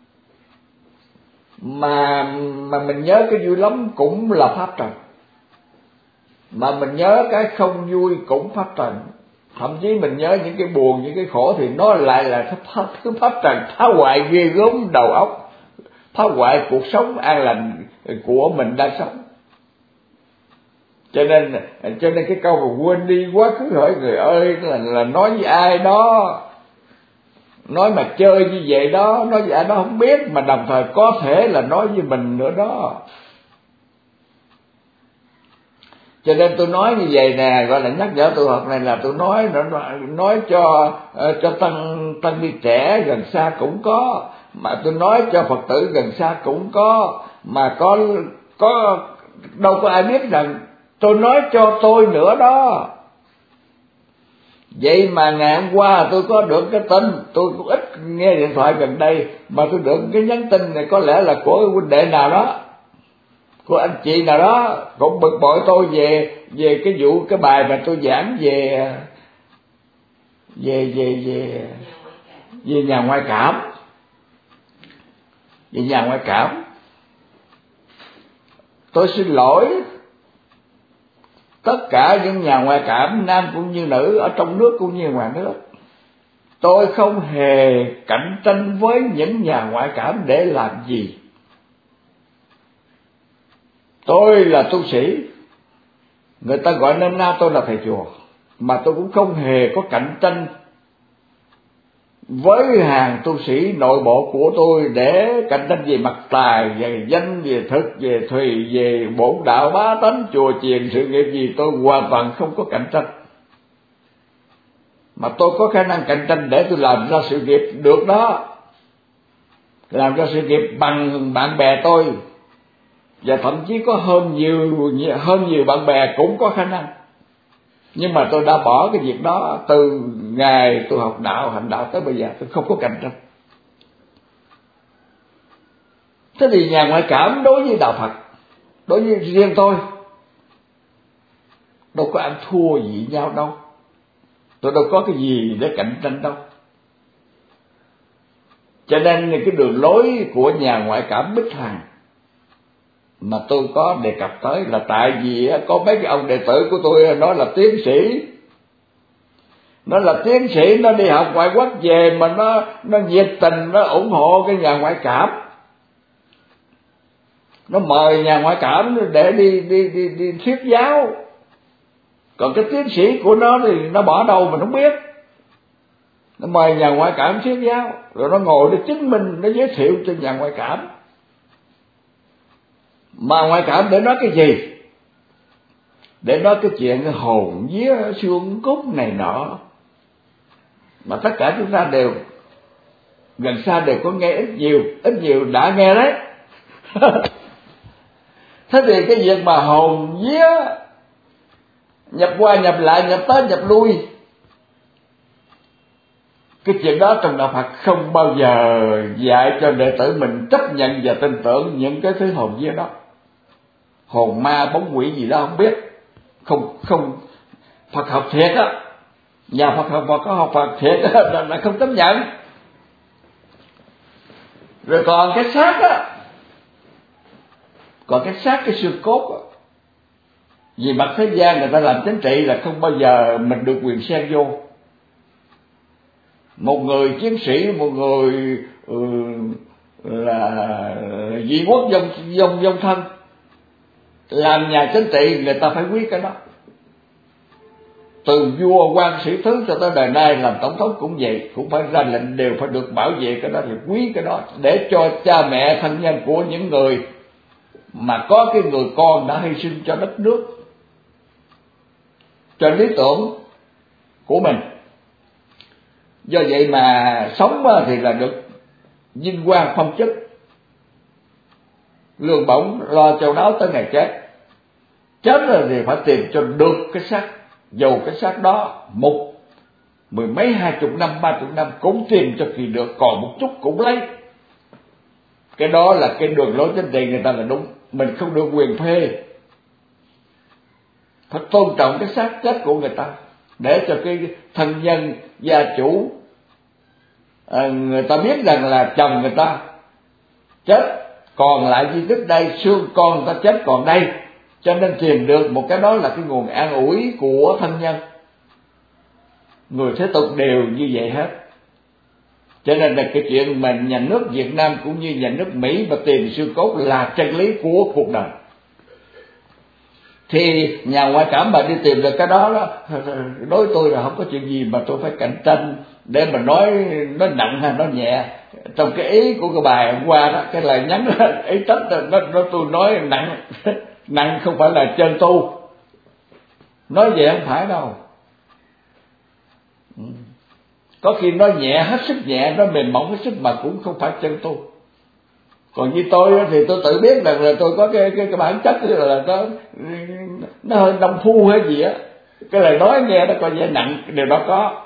mà mà mình nhớ cái vui lắm cũng là pháp trần, mà mình nhớ cái không vui cũng pháp trần, thậm chí mình nhớ những cái buồn, những cái khổ thì nó lại là pháp, thứ pháp trần phá hoại ghê gớm đầu óc, phá hoại cuộc sống an lành của mình đang sống. Cho nên cho nên cái câu mà quên đi quá khứ hỡi người ơi là là nói với ai đó, nói mà chơi như vậy đó, nói với ai đó không biết, mà đồng thời có thể là nói với mình nữa đó. Cho nên tôi nói như vậy nè, gọi là nhắc nhở tu học này, là tôi nói nói, nói cho cho tăng tăng ni trẻ gần xa cũng có, mà tôi nói cho Phật tử gần xa cũng có, mà có có đâu có ai biết rằng tôi nói cho tôi nữa đó. Vậy mà ngày hôm qua tôi có được cái tin, tôi cũng ít nghe điện thoại gần đây, mà tôi được cái nhắn tin này, có lẽ là của huynh đệ nào đó, của anh chị nào đó cũng bực bội tôi về về cái vụ cái bài mà tôi giảng về về về về về nhà ngoại cảm, về nhà ngoại cảm. Tôi xin lỗi tất cả những nhà ngoại cảm, nam cũng như nữ, ở trong nước cũng như ngoài nước. Tôi không hề cạnh tranh với những nhà ngoại cảm để làm gì. Tôi là tu sĩ, Người ta gọi nôm na tôi là thầy chùa, mà tôi cũng không hề có cạnh tranh với hàng tu sĩ nội bộ của tôi để cạnh tranh về mặt tài, về danh, về thực, về thùy, về bổn đạo bá tánh, chùa chiền, sự nghiệp gì, tôi hoàn toàn không có cạnh tranh. Mà tôi có khả năng cạnh tranh để tôi làm ra sự nghiệp được đó, làm ra sự nghiệp bằng bạn bè tôi, và thậm chí có hơn nhiều hơn nhiều bạn bè cũng có khả năng. Nhưng mà tôi đã bỏ cái việc đó từ ngày tôi học đạo, hành đạo tới bây giờ, tôi không có cạnh tranh. Thế thì nhà ngoại cảm đối với đạo Phật, đối với riêng tôi, đâu có ăn thua gì nhau đâu. Tôi đâu có cái gì để cạnh tranh đâu. Cho nên cái đường lối của nhà ngoại cảm Bích Hằng mà tôi có đề cập tới là tại vì có mấy cái ông đệ tử của tôi nói là tiến sĩ, nó là tiến sĩ, nó đi học ngoại quốc về mà nó nó nhiệt tình, nó ủng hộ cái nhà ngoại cảm, nó mời nhà ngoại cảm để đi đi đi đi thuyết giáo. Còn cái tiến sĩ của nó thì nó bỏ đâu mà không biết. Nó mời nhà ngoại cảm thuyết giáo, rồi nó ngồi để chứng minh, nó giới thiệu cho nhà ngoại cảm. Mà ngoại cảm để nói cái gì? Để nói cái chuyện cái hồn vía xương cốt này nọ, mà tất cả chúng ta đều gần xa đều có nghe ít nhiều, ít nhiều đã nghe đấy. Thế thì cái việc mà hồn vía nhập qua nhập lại, nhập tới nhập lui, cái chuyện đó trong đạo Phật không bao giờ dạy cho đệ tử mình chấp nhận và tin tưởng những cái thứ hồn vía đó. Hồn ma bóng quỷ gì đó không biết, không không Phật học thiệt á, nhà Phật học Phật có học Phật thiệt á là, là không chấp nhận. Rồi còn cái xác á, còn cái xác, cái xương cốt á, vì mặt thế gian người ta làm chính trị là không bao giờ mình được quyền xen vô. Một người chiến sĩ, một người ừ, là vị quốc dòng dòng dòng thân làm nhà chính trị, người ta phải quý cái đó. Từ vua quan sĩ thứ cho tới đời nay làm tổng thống cũng vậy, cũng phải ra lệnh, đều phải được bảo vệ cái đó, thì quý cái đó, để cho cha mẹ thân nhân của những người mà có cái người con đã hy sinh cho đất nước, cho lý tưởng của mình. Do vậy mà sống thì là được vinh quang phong chức, lương bổng lo châu đáo tới ngày chết. Chết rồi thì phải tìm cho được cái xác, dầu cái xác đó một mười mấy hai chục năm, ba chục năm cũng tìm cho kỳ được, còn một chút cũng lấy. Cái đó là cái đường lối chính trị người ta là đúng, mình không được quyền phê. Phải tôn trọng cái xác chết của người ta, để cho cái thân nhân gia chủ à, người ta biết rằng là chồng người ta chết, còn lại di tích đây, xương con người ta chết còn đây, cho nên tìm được một cái đó là cái nguồn an ủi của thân nhân. Người thế tục đều như vậy hết. Cho nên là cái chuyện mà nhà nước Việt Nam cũng như nhà nước Mỹ mà tìm xương cốt là chân lý của cuộc đời. Thì nhà ngoại cảm mà đi tìm được cái đó đó, đối với tôi là không có chuyện gì mà tôi phải cạnh tranh để mà nói nó nặng hay nó nhẹ. Trong cái ý của cái bài hôm qua đó, cái lời nhắn đó, ý trách đó, nó, nó tôi nói nặng nặng không phải là chân tu, nói vậy không phải đâu. Có khi nói nhẹ hết sức nhẹ, nói mềm mỏng hết sức mà cũng không phải chân tu. Còn như tôi thì tôi tự biết rằng là tôi có cái cái, cái bản chất là nó nó hơi nông phu hay gì á, cái lời nói nghe nó coi vẻ nặng, điều đó có.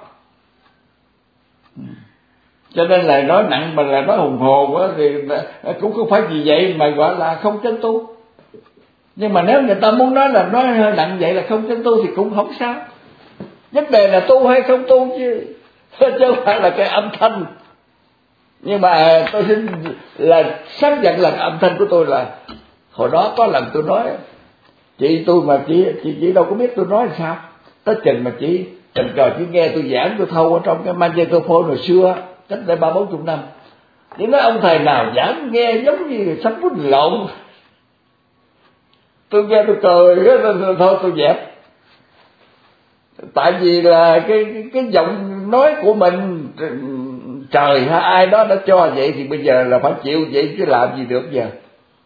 Cho nên lời nói nặng mà là nói hùng hồn á thì cũng không phải vì vậy mà gọi là không chân tu. Nhưng mà nếu người ta muốn nói là nói hơi nặng vậy là không chân tu thì cũng không sao. Vấn đề là tu hay không tu chứ, chứ không phải là cái âm thanh. Nhưng mà tôi xin là xác nhận là âm thanh của tôi là hồi đó có lần tôi nói chị tôi mà chị chị chị đâu có biết tôi nói làm sao, tới chừng mà chị tình cờ chỉ nghe tôi giảng tôi thâu ở trong cái microphone hồi xưa cách đây ba bốn chục năm, chị nói ông thầy nào giảng nghe giống như sắp quýnh lộn, tôi nghe tôi cười thôi, thôi tôi dẹp. Tại vì là cái cái, cái giọng nói của mình, trời hay ai đó đã cho vậy thì bây giờ là phải chịu vậy chứ làm gì được giờ.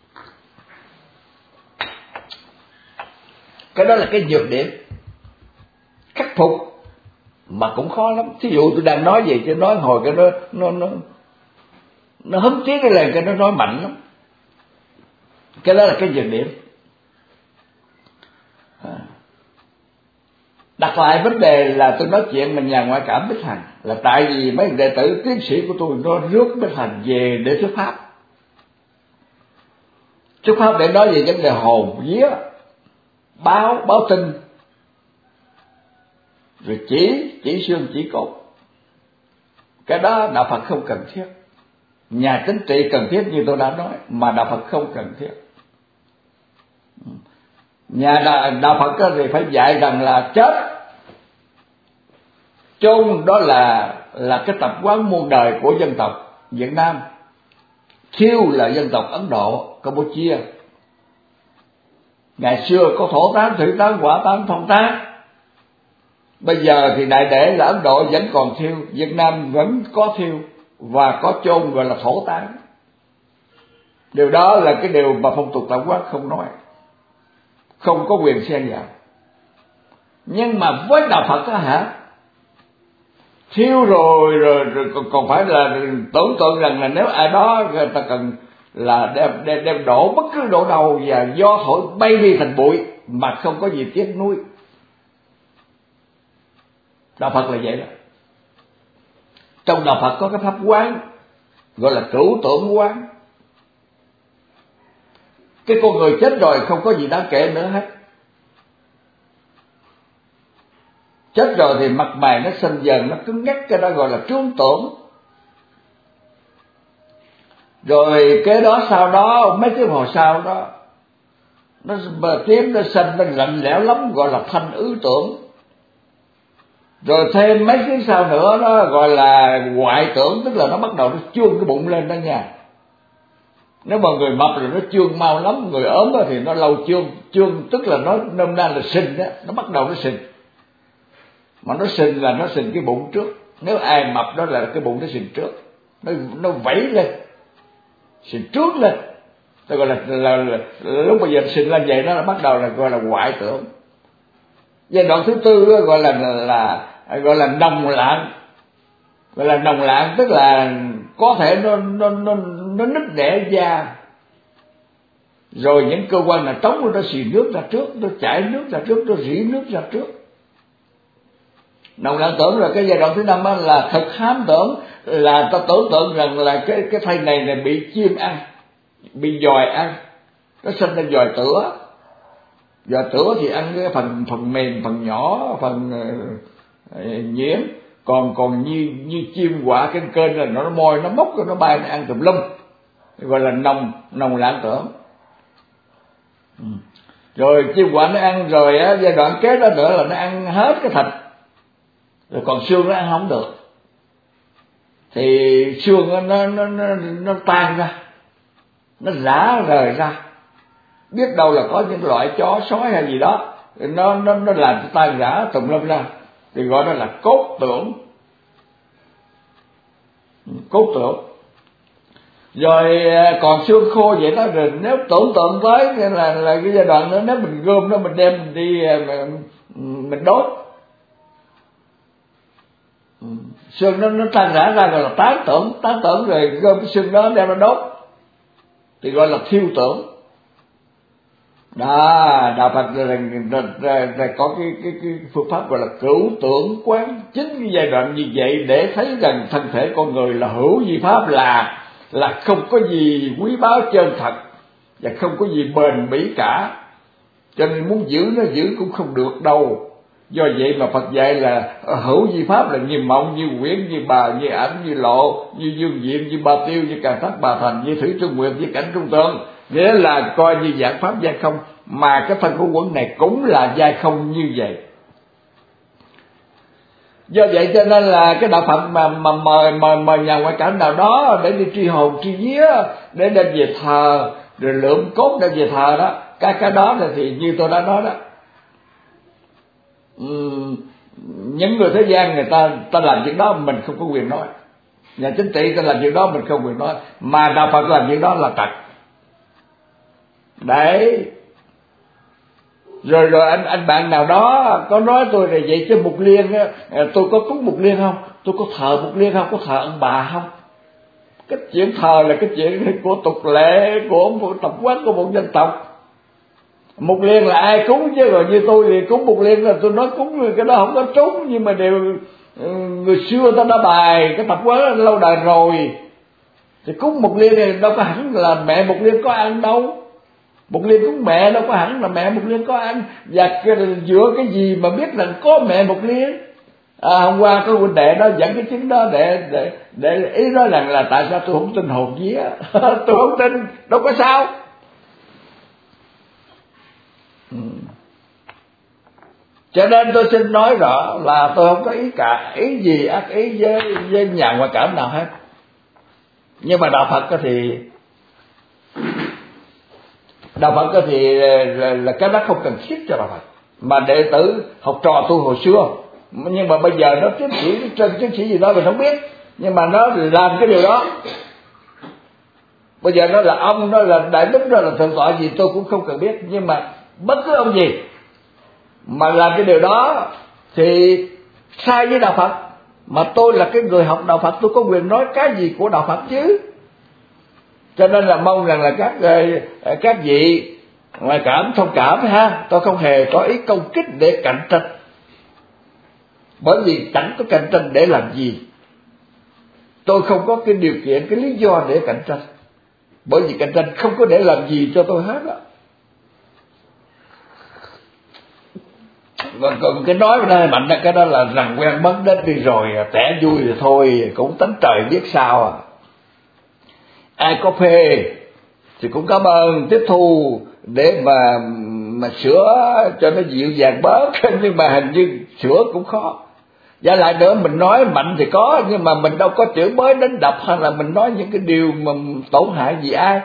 Cái đó là cái nhược điểm, khắc phục mà cũng khó lắm. Thí dụ tôi đang nói gì chứ nói hồi cái nó nó nó nó hứng tiếng cái lời cái nó nói mạnh lắm. Cái đó là cái nhược điểm. Đặt lại vấn đề là tôi nói chuyện mình nhà ngoại cảm Bích Hằng là tại vì mấy đệ tử tiến sĩ của tôi nó rước Bích Hằng về để thuyết pháp, thuyết pháp để nói về vấn đề hồn vía, báo báo tin, rồi chỉ chỉ xương chỉ cốt. Cái đó đạo Phật không cần thiết. Nhà chính trị cần thiết như tôi đã nói, mà đạo Phật không cần thiết. Nhà đạo, đạo Phật thì phải dạy rằng là chết chôn đó là là cái tập quán muôn đời của dân tộc Việt Nam. Thiêu là dân tộc Ấn Độ, Campuchia. Ngày xưa có thổ tán, thủy tán, hỏa tán, phong tán. Bây giờ thì đại để là Ấn Độ vẫn còn thiêu, Việt Nam vẫn có thiêu và có chôn gọi là thổ tán. Điều đó là cái điều mà phong tục tập quán không nói, không có quyền xen vào. Nhưng mà với đạo Phật đó hả, thiêu rồi rồi, rồi còn, còn phải là tưởng tượng rằng là nếu ai đó người ta cần là đem đem, đem đổ bất cứ đổ đâu và gió thổi bay đi thành bụi mà không có gì tiếc nuối. Đạo Phật là vậy đó. Trong đạo Phật có cái pháp quán gọi là cửu tưởng quán. Cái con người chết rồi không có gì đáng kể nữa hết. Chết rồi thì mặt mày nó xanh dần, nó cứng ngắc, cái đó gọi là trương tưởng. Rồi cái đó sau đó mấy cái hồi sau đó nó tím, nó xanh, nó lạnh lẽo lắm, gọi là thanh ứ tưởng. Rồi thêm mấy cái sau nữa đó gọi là ngoại tưởng, tức là nó bắt đầu nó chương cái bụng lên đó nha. Nếu mà người mập thì nó chương mau lắm, người ốm thì nó lâu chương. Chương tức là nó nôm na là sình đó, nó bắt đầu nó sình. Mà nó sình là nó sình cái bụng trước. Nếu ai mập đó là cái bụng nó sình trước, nó nó vẫy lên, sình trước lên. Tôi gọi là, là, là, là lúc bây giờ sình lên vậy đó là bắt đầu là gọi là ngoại tưởng. Giai đoạn thứ tư đó gọi là là gọi là nồng lạng. Gọi là nồng lạng tức là có thể nó nó nó nó nứt nẻ da, rồi những cơ quan là trống nó xì nước ra trước, nó chảy nước ra trước, nó rỉ nước ra trước. Nồng lạng tưởng là cái giai đoạn thứ năm đó là thực hám tưởng, là ta tưởng tượng rằng là cái cái thây này này bị chim ăn, bị dòi ăn, nó sinh ra dòi tửa. Dòi tửa thì ăn cái phần phần mềm, phần nhỏ, phần uh, nhiễm. Còn còn như như chim quạ trên kênh là nó môi nó móc rồi nó bay nó ăn tùm lum, gọi là nồng nồng lạng tưởng. Ừ. Rồi chim quạ nó ăn rồi á, giai đoạn kế đó nữa là nó ăn hết cái thịt, rồi còn xương nó ăn không được, thì xương nó nó nó nó, nó tan ra, nó rã rời ra. Biết đâu là có những loại chó sói hay gì đó nó nó nó làm tan rã tùm lum ra, thì gọi đó là cốt tưởng. Cốt tưởng. Rồi còn xương khô vậy đó, rồi nếu tưởng tượng tới là là cái giai đoạn đó, nếu mình gom nó mình đem mình đi mình, mình đốt, xương nó nó tan rã ra gọi là tán tưởng. Tán tưởng rồi gom cái xương đó đem nó đốt thì gọi là thiêu tưởng. Đó, đạo Phật là, là, là, là có cái, cái, cái phương pháp gọi là cửu tưởng quán. Chính cái giai đoạn như vậy để thấy rằng thân thể con người là hữu vi pháp, là là không có gì quý báu chân thật và không có gì bền bỉ cả, cho nên muốn giữ nó giữ cũng không được đâu. Do vậy mà Phật dạy là hữu vi pháp là như mộng, như quyển, như bà, như ảnh, như lộ, như dương diện, như ba tiêu, như càn thất bà thành, như thủy trung nguyệt, như cảnh trung tương. Nghĩa là coi như dạng pháp giai không, mà cái thân của quẩn này cũng là giai không như vậy. Do vậy cho nên là cái đạo Phật mà mà mời mời mời nhà ngoại cảm nào đó để đi truy hồn truy vía, để đem về thờ, rồi lượm cốt đem về thờ đó, cái cái đó là thì như tôi đã nói đó, uhm, những người thế gian người ta ta làm chuyện đó mình không có quyền nói, nhà chính trị ta làm chuyện đó mình không quyền nói, mà đạo Phật làm chuyện đó là trật. Đấy, rồi rồi anh anh bạn nào đó có nói tôi là vậy chứ Mục Liên á, tôi có cúng Mục Liên không, tôi có thờ Mục Liên không, có thờ ông bà không? Cái chuyện thờ là cái chuyện của tục lệ, của một tập quán của một dân tộc. Mục Liên là ai cúng chứ, rồi như tôi thì cúng Mục Liên là tôi nói cúng cái đó không có trúng, nhưng mà đều người xưa ta đã bài cái tập quán lâu đời rồi, thì cúng Mục Liên thì đâu có hẳn là mẹ Mục Liên có ăn đâu. Mục Liên cúng mẹ đâu có hẳn là mẹ Mục Liên có ăn. Và cái, dựa cái gì mà biết là có mẹ Mục Liên? À, hôm qua có huynh đệ đó dẫn cái chứng đó để để để ý nói rằng là tại sao tôi không tin hồn vía. Tôi không tin, đâu có sao. Ừ. Cho nên tôi xin nói rõ là tôi không có ý cả ý gì ác ý với với nhà ngoại cảm nào hết. Nhưng mà đạo Phật thì đạo Phật thì là, là, là cái đó không cần thiết cho đạo Phật, mà đệ tử học trò tôi hồi xưa, nhưng mà bây giờ nó tiến sĩ trên tiến sĩ gì đó mình không biết, nhưng mà nó làm cái điều đó. Bây giờ nó là ông, nó là đại đức, nó là thượng tọa gì tôi cũng không cần biết, nhưng mà bất cứ ông gì mà làm cái điều đó thì sai với đạo Phật. Mà tôi là cái người học đạo Phật, tôi có quyền nói cái gì của đạo Phật chứ. Cho nên là mong rằng là các các vị ngoại cảm thông cảm ha, tôi không hề có ý công kích để cạnh tranh, bởi vì chẳng có cạnh tranh để làm gì. Tôi không có cái điều kiện, cái lý do để cạnh tranh, bởi vì cạnh tranh không có để làm gì cho tôi hết á. Còn, còn cái nói bên đây mạnh cái đó là rằng quen mất đến đi rồi, tẻ vui thì thôi, cũng tính trời biết sao à. Ai có phê thì cũng cảm ơn, tiếp thu để mà mà sửa cho nó dịu dàng bớt. Nhưng mà hình như sửa cũng khó. Và lại nữa, mình nói mạnh thì có, nhưng mà mình đâu có chửi bới đánh đập hay là mình nói những cái điều mà tổn hại gì ai.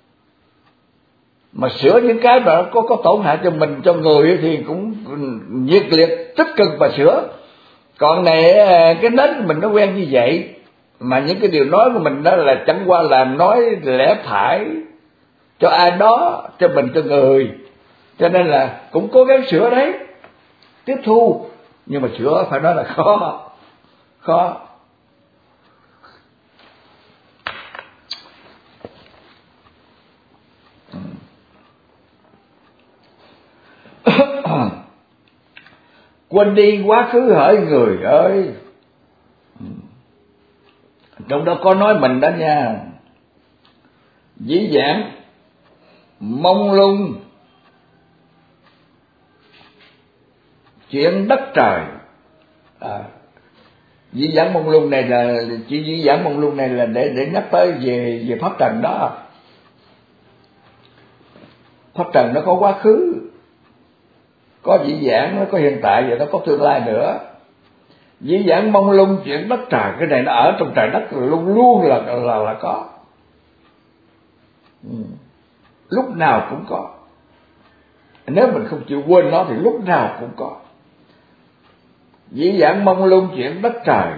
Mà sửa những cái mà có có tổn hại cho mình, cho người thì cũng nhiệt liệt tích cực và sửa. Còn này cái nến của mình nó quen như vậy, mà những cái điều nói của mình đó là chẳng qua là nói lẽ phải cho ai đó, cho mình, cho người. Cho nên là cũng cố gắng sửa đấy, tiếp thu, nhưng mà sửa phải nói là khó, khó. Quên đi quá khứ hỡi người ơi. Trong đó có nói mình đó nha. Dĩ dãn mông lung chuyện đất trời. À, dĩ dãn mông lung này là chỉ dĩ dãn mông lung này là để để nhắc tới về về pháp trần đó. Pháp trần nó có quá khứ, có dĩ dãn, nó có hiện tại và nó có tương lai nữa. Dĩ dãn mông lung chuyện đất trời, cái này nó ở trong trời đất luôn luôn là là là có. Ừ. Lúc nào cũng có. Nếu mình không chịu quên nó thì lúc nào cũng có. Dĩ dãn mông lung chuyện đất trời,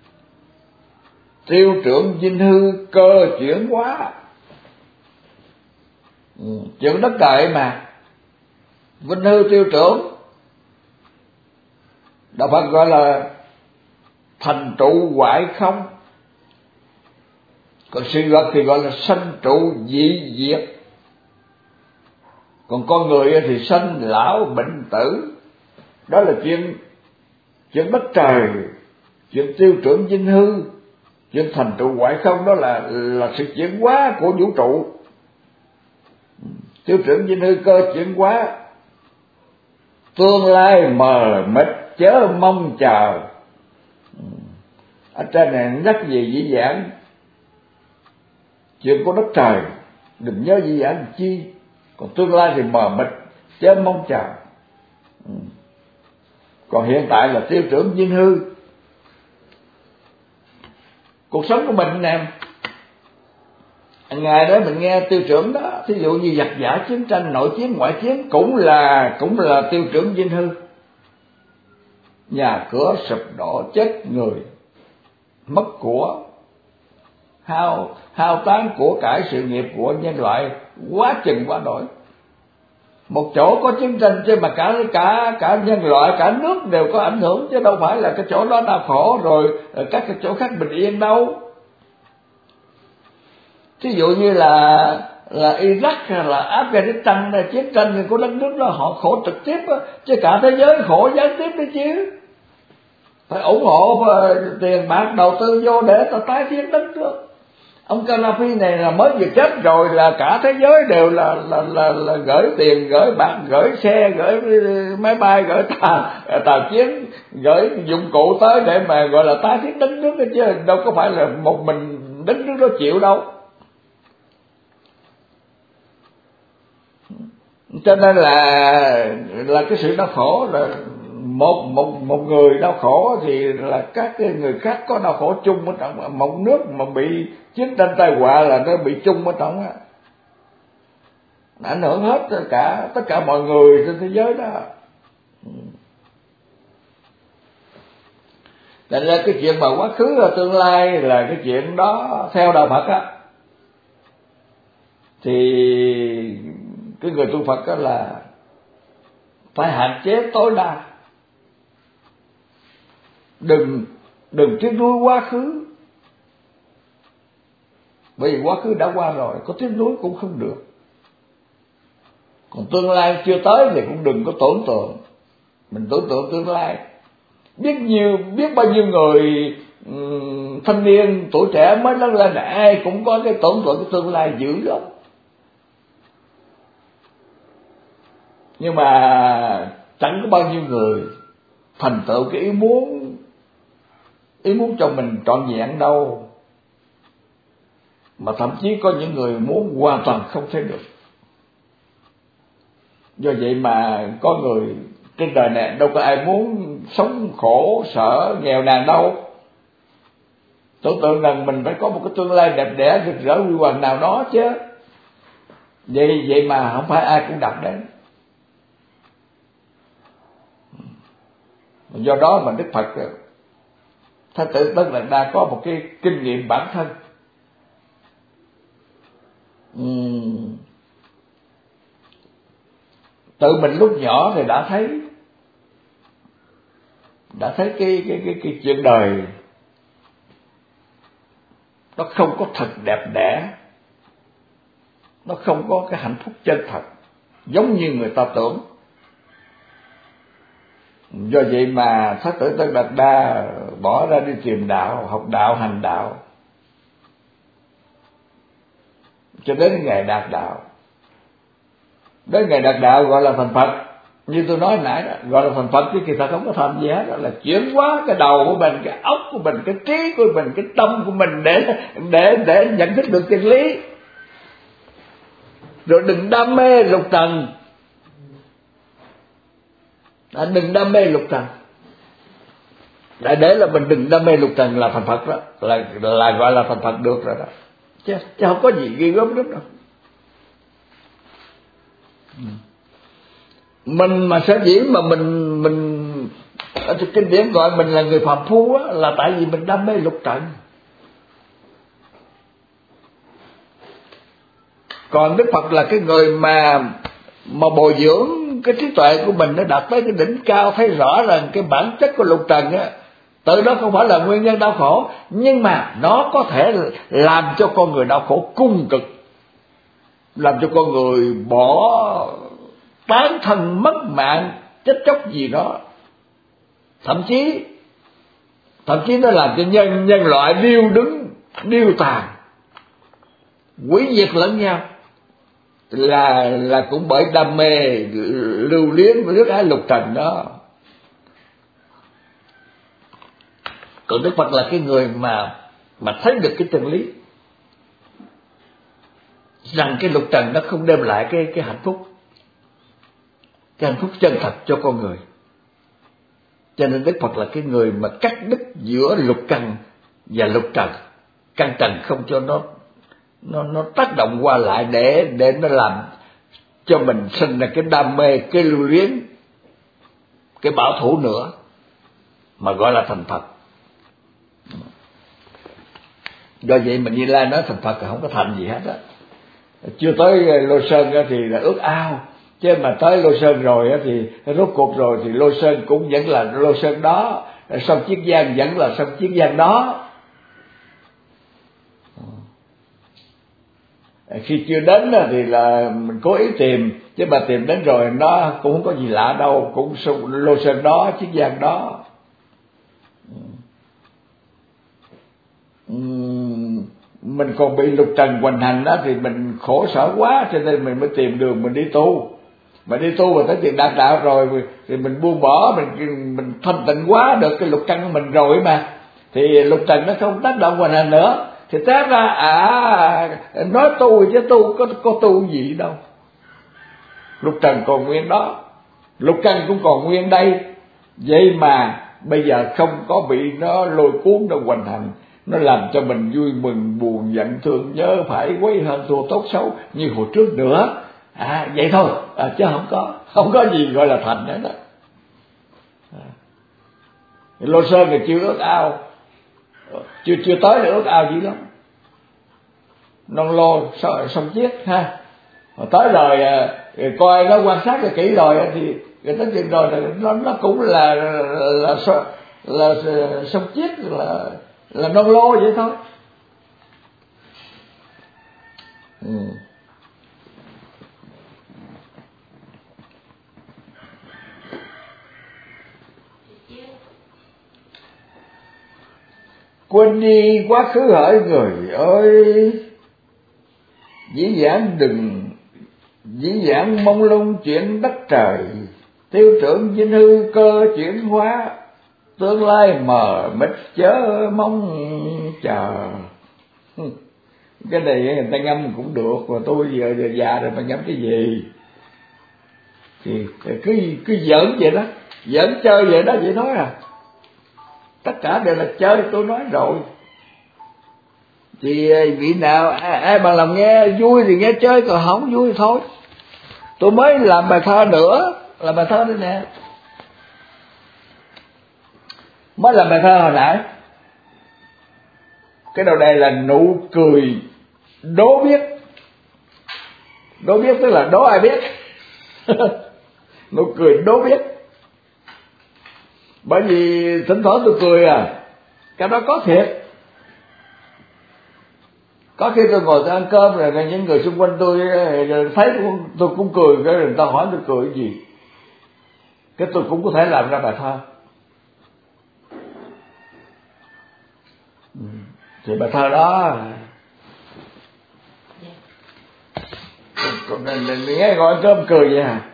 tiêu trưởng dinh hư cơ chuyển hóa. Ừ. Chuyện đất trời mà vinh hư tiêu trưởng, đạo Phật gọi là thành trụ hoại không. Còn sự vật thì gọi là sanh trụ dị diệt. Còn con người thì sanh lão bệnh tử. Đó là chuyện chuyện đất trời, chuyện tiêu trưởng dinh hư, chuyện thành trụ hoại không. Đó là là sự chuyển hóa của vũ trụ. Tiêu trưởng dinh hư cơ chuyển hóa, tương lai mờ mịt chớ mong chờ. Ở trên này nhắc về dĩ dãn chuyện của đất trời, đừng nhớ dĩ dãn chi. Còn tương lai thì mờ mịt chớ mong chờ. Còn hiện tại là tiêu trưởng dinh hư. Cuộc sống của mình nè, Ngày đó mình nghe tiêu trưởng đó, thí dụ như giặc giả chiến tranh, nội chiến, ngoại chiến, cũng là cũng là tiêu trưởng dinh hư. Nhà cửa sụp đổ, chết người, mất của, hao hao tán của cải sự nghiệp của nhân loại quá chừng quá đổi. Một chỗ có chiến tranh chứ mà cả cả cả nhân loại, cả nước đều có ảnh hưởng, chứ đâu phải là cái chỗ đó đau khổ rồi các cái chỗ khác bình yên đâu. Thí dụ như là là Iraq hay là Afghanistan là chiến tranh của đất nước đó, họ khổ trực tiếp đó, chứ cả thế giới khổ gián tiếp đấy chứ. Phải ủng hộ tiền bạc đầu tư vô để ta tái thiết đất nước. Ông Gaddafi này là mới vừa chết rồi là cả thế giới đều là là là, là gửi tiền, gửi bạc, gửi xe, gửi máy bay, gửi tàu tàu chiến, gửi dụng cụ tới để mà gọi là tái thiết đất nước đó, chứ đâu có phải là một mình đất nước đó chịu đâu. Cho nên là là cái sự đau khổ là một một một người đau khổ thì là các cái người khác có đau khổ chung ở trong. Một nước mà bị chiến tranh tai họa là nó bị chung ở trong á, ảnh hưởng hết tất cả tất cả mọi người trên thế giới đó. Thành ra cái chuyện mà quá khứ và tương lai là cái chuyện đó theo đạo Phật á, thì cái người tu Phật đó là phải hạn chế tối đa, đừng đừng tiếc nuối quá khứ, bởi vì quá khứ đã qua rồi, có tiếc nuối cũng không được. Còn tương lai chưa tới thì cũng đừng có tưởng tượng. Mình tưởng tượng tương lai, biết nhiều biết bao nhiêu người um, thanh niên tuổi trẻ mới lớn lên, ai cũng có cái tưởng tượng cái tương lai dữ lắm. Nhưng mà chẳng có bao nhiêu người thành tựu cái ý muốn ý muốn cho mình trọn vẹn đâu, mà thậm chí có những người muốn hoàn toàn không thể được. Do vậy mà có người trên đời này đâu có ai muốn sống khổ sở nghèo nàn đâu. Tưởng tượng rằng mình phải có một cái tương lai đẹp đẽ rực rỡ huy hoàng nào đó chứ. Vậy vậy mà không phải ai cũng đạt đến. Do đó mà Đức Phật Thái tử Tất Đạt Đa có một cái kinh nghiệm bản thân. Uhm. Tự mình lúc nhỏ thì đã thấy đã thấy cái cái cái cái chuyện đời nó không có thật đẹp đẽ, nó không có cái hạnh phúc chân thật giống như người ta tưởng. Do vậy mà Thái tử Tất Đạt Đa bỏ ra đi tìm đạo, học đạo, hành đạo, cho đến ngày đạt đạo. Đến ngày đạt đạo gọi là thành Phật. Như tôi nói nãy đó, gọi là thành Phật chứ kỳ thật không có thành gì hết. Đó là chuyển hóa cái đầu của mình, cái óc của mình, cái trí của mình, cái tâm của mình để để để nhận thức được chân lý. Rồi đừng đam mê lục trần. À, đừng đam mê lục trần. Để để là mình đừng đam mê lục trần là thành Phật đó, là là gọi là thành Phật được rồi đó. Chứ, chứ không có gì ghi gớm lắm đâu. Mình mà sở dĩ mà mình mình ở trong kinh điển gọi mình là người phàm phu á, là tại vì mình đam mê lục trần. Còn Đức Phật là cái người mà mà bồi dưỡng cái trí tuệ của mình nó đạt tới cái đỉnh cao, thấy rõ rằng cái bản chất của lục trần á, tự đó không phải là nguyên nhân đau khổ, nhưng mà nó có thể làm cho con người đau khổ cung cực, làm cho con người bỏ bán thân mất mạng chết chóc gì đó, thậm chí thậm chí nó làm cho nhân nhân loại điêu đứng điêu tàn, hủy diệt lẫn nhau, là là cũng bởi đam mê lưu luyến với nước ái lục trần đó. Còn Đức Phật là cái người mà mà thấy được cái chân lý rằng cái lục trần nó không đem lại cái cái hạnh phúc, cái hạnh phúc chân thật cho con người. Cho nên Đức Phật là cái người mà cắt đứt giữa lục căn và lục trần, căn trần không cho nó nó nó tác động qua lại để để nó làm cho mình sinh ra cái đam mê, cái lưu luyến, cái bảo thủ nữa, mà gọi là thành Phật. Do vậy mà Như Lai nói thành Phật là không có thành gì hết á. Chưa tới Lô Sơn thì là ước ao, chứ mà tới Lô Sơn rồi thì rốt cuộc rồi thì Lô Sơn cũng vẫn là Lô Sơn đó, sông Chiết Giang vẫn là sông Chiết Giang đó. Khi chưa đến thì là mình cố ý tìm, chứ mà tìm đến rồi nó cũng không có gì lạ đâu, cũng Lô Sơn đó, Chiết Giang đó. Mình còn bị lục trần hoành hành đó thì mình khổ sở quá, cho nên mình mới tìm đường mình đi tu. Mà đi tu mà tới tiền đạt đạo rồi thì mình buông bỏ, mình mình thanh tịnh quá được cái lục trần của mình rồi mà, thì lục trần nó không tác động hoành hành nữa. Thì té ra à nói tu chứ tu có có tu gì đâu. Lục trần còn nguyên đó, lục trần cũng còn nguyên đây. Vậy mà bây giờ không có bị nó lôi cuốn, nó hoành hành, nó làm cho mình vui mừng, buồn, giận, thương, nhớ, phải, quấy, hận, thua, tốt, xấu như hồi trước nữa. À vậy thôi, à, chứ không có không có gì gọi là thành nữa đó. À. Lô Sơn thì chưa ước ao, chưa chưa tới là ước ao gì lắm. Non lô sông Chiết ha, rồi tới rồi coi nó quan sát được kỹ rồi thì người ta chừng rồi nó nó cũng là là là, là, là sông Chiết, là là non lô vậy thôi. Ừ. Quên đi quá khứ hỡi người ơi, dĩ vãng đừng dĩ vãng mông lung chuyện đất trời, tiêu trưởng vinh hư cơ chuyển hóa, tương lai mờ mịt chớ mong chờ. Cái này người ta ngâm cũng được, mà tôi giờ, giờ già rồi mà ngâm cái gì thì cứ cứ giỡn vậy đó, giỡn chơi vậy đó, vậy thôi à. Tất cả đều là chơi, tôi nói rồi. Thì vị nào ai, ai bằng lòng nghe vui thì nghe chơi, còn không vui thì thôi. Tôi mới làm bài thơ nữa, làm bài thơ đây nè, mới làm bài thơ hồi nãy. Cái đầu đề là nụ cười đố biết. Đố biết tức là đố ai biết. Nụ cười đố biết. Bởi vì thỉnh thoảng tôi cười à, cái đó có thiệt. Có khi tôi ngồi tôi ăn cơm rồi những người xung quanh tôi thấy tôi cũng cười, cái người ta hỏi tôi cười cái gì, cái tôi cũng có thể làm ra bài thơ. Thì bài thơ đó nghe gọi ăn cơm cười vậy hả?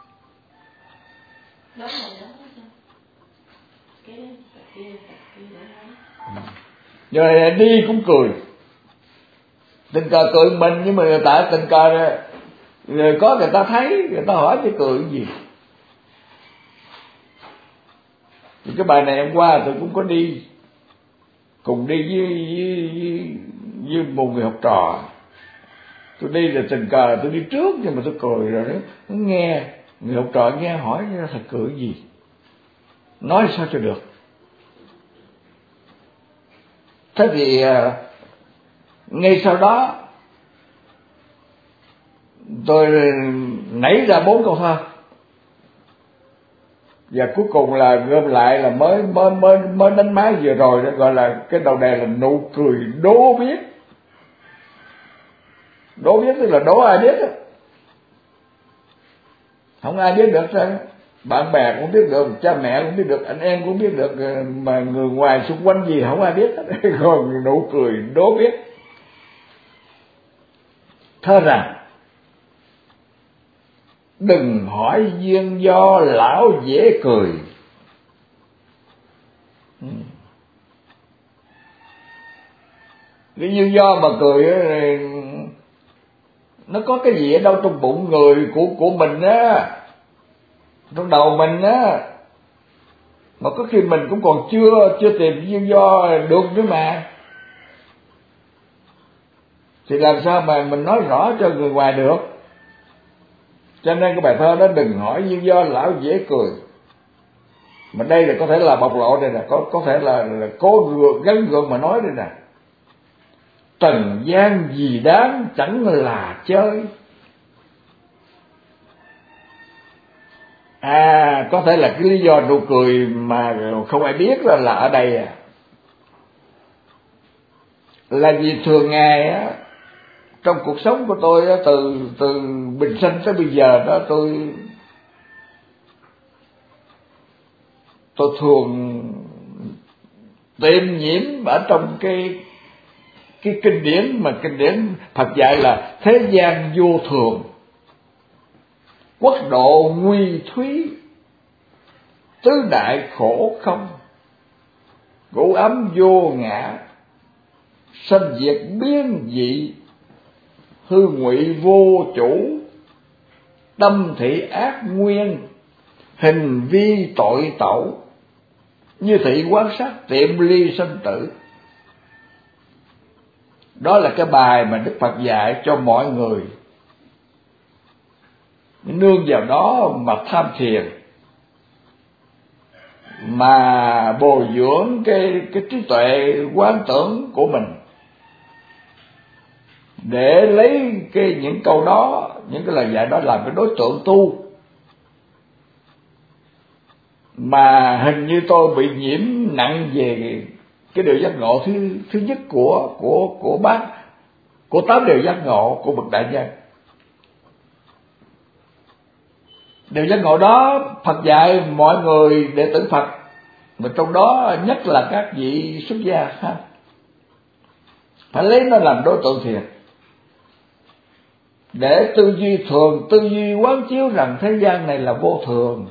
Rồi đi cũng cười, tình cờ cười mình, nhưng mà tại tình cờ rồi có người ta thấy, người ta hỏi chứ cười cái gì. Thì cái bài này hôm qua tôi cũng có đi, cùng đi với, với, với, với một người học trò. Tôi đi là tình cờ tôi đi trước, nhưng mà tôi cười rồi đó, nó nghe người học trò nghe hỏi ra thật cười cái gì, nói sao cho được. Thế thì ngay sau đó tôi nảy ra bốn câu thơ, và cuối cùng là gom lại là mới mới mới mới đánh máy vừa rồi đó, gọi là cái đầu đề là nụ cười đố biết. Đố biết tức là đố ai biết đó. Không ai biết được sao? Bạn bè cũng biết được, cha mẹ cũng biết được, anh em cũng biết được, mà người ngoài xung quanh gì không ai biết. Còn nụ cười đố biết. Thơ rằng đừng hỏi duyên do lão dễ cười. Cái duyên do mà cười ấy, nó có cái gì ở đâu trong bụng người của của mình á, trong đầu mình á, mà có khi mình cũng còn chưa chưa tìm duyên do được nữa mà. thì làm sao mà mình nói rõ cho người ngoài được. Cho nên cái bài thơ đó đừng hỏi duyên do lão dễ cười, mà đây là có thể là bộc lộ đây nè, có có thể là, là cố gượng gắn gượng mà nói đây nè. Trần gian gì đáng chẳng là chơi. À, có thể là cái lý do nụ cười mà không ai biết là, là ở đây à. Là vì thường ngày á, trong cuộc sống của tôi á, từ từ bình sinh tới bây giờ đó, tôi tôi thường tiêm nhiễm ở trong cái cái kinh điển mà kinh điển Phật dạy là thế gian vô thường, quốc độ nguy thúy, tứ đại khổ không, ngũ ấm vô ngã, sanh diệt biến dị, hư ngụy vô chủ, tâm thị ác nguyên, hình vi tội tẩu, như thị quán sát tiệm ly sinh tử. Đó là cái bài mà Đức Phật dạy cho mọi người nương vào đó mà tham thiền, mà bồi dưỡng cái cái trí tuệ quán tưởng của mình, để lấy cái những câu đó, những cái lời dạy đó làm cái đối tượng tu. Mà hình như tôi bị nhiễm nặng về cái điều giác ngộ thứ thứ nhất của của của bác của tám điều giác ngộ của bậc đại nhân. Điều giác ngộ đó Phật dạy mọi người đệ tử Phật, mà trong đó nhất là các vị xuất gia ha, phải lấy nó làm đối tượng thiền, để tư duy thường, tư duy quán chiếu rằng thế gian này là vô thường.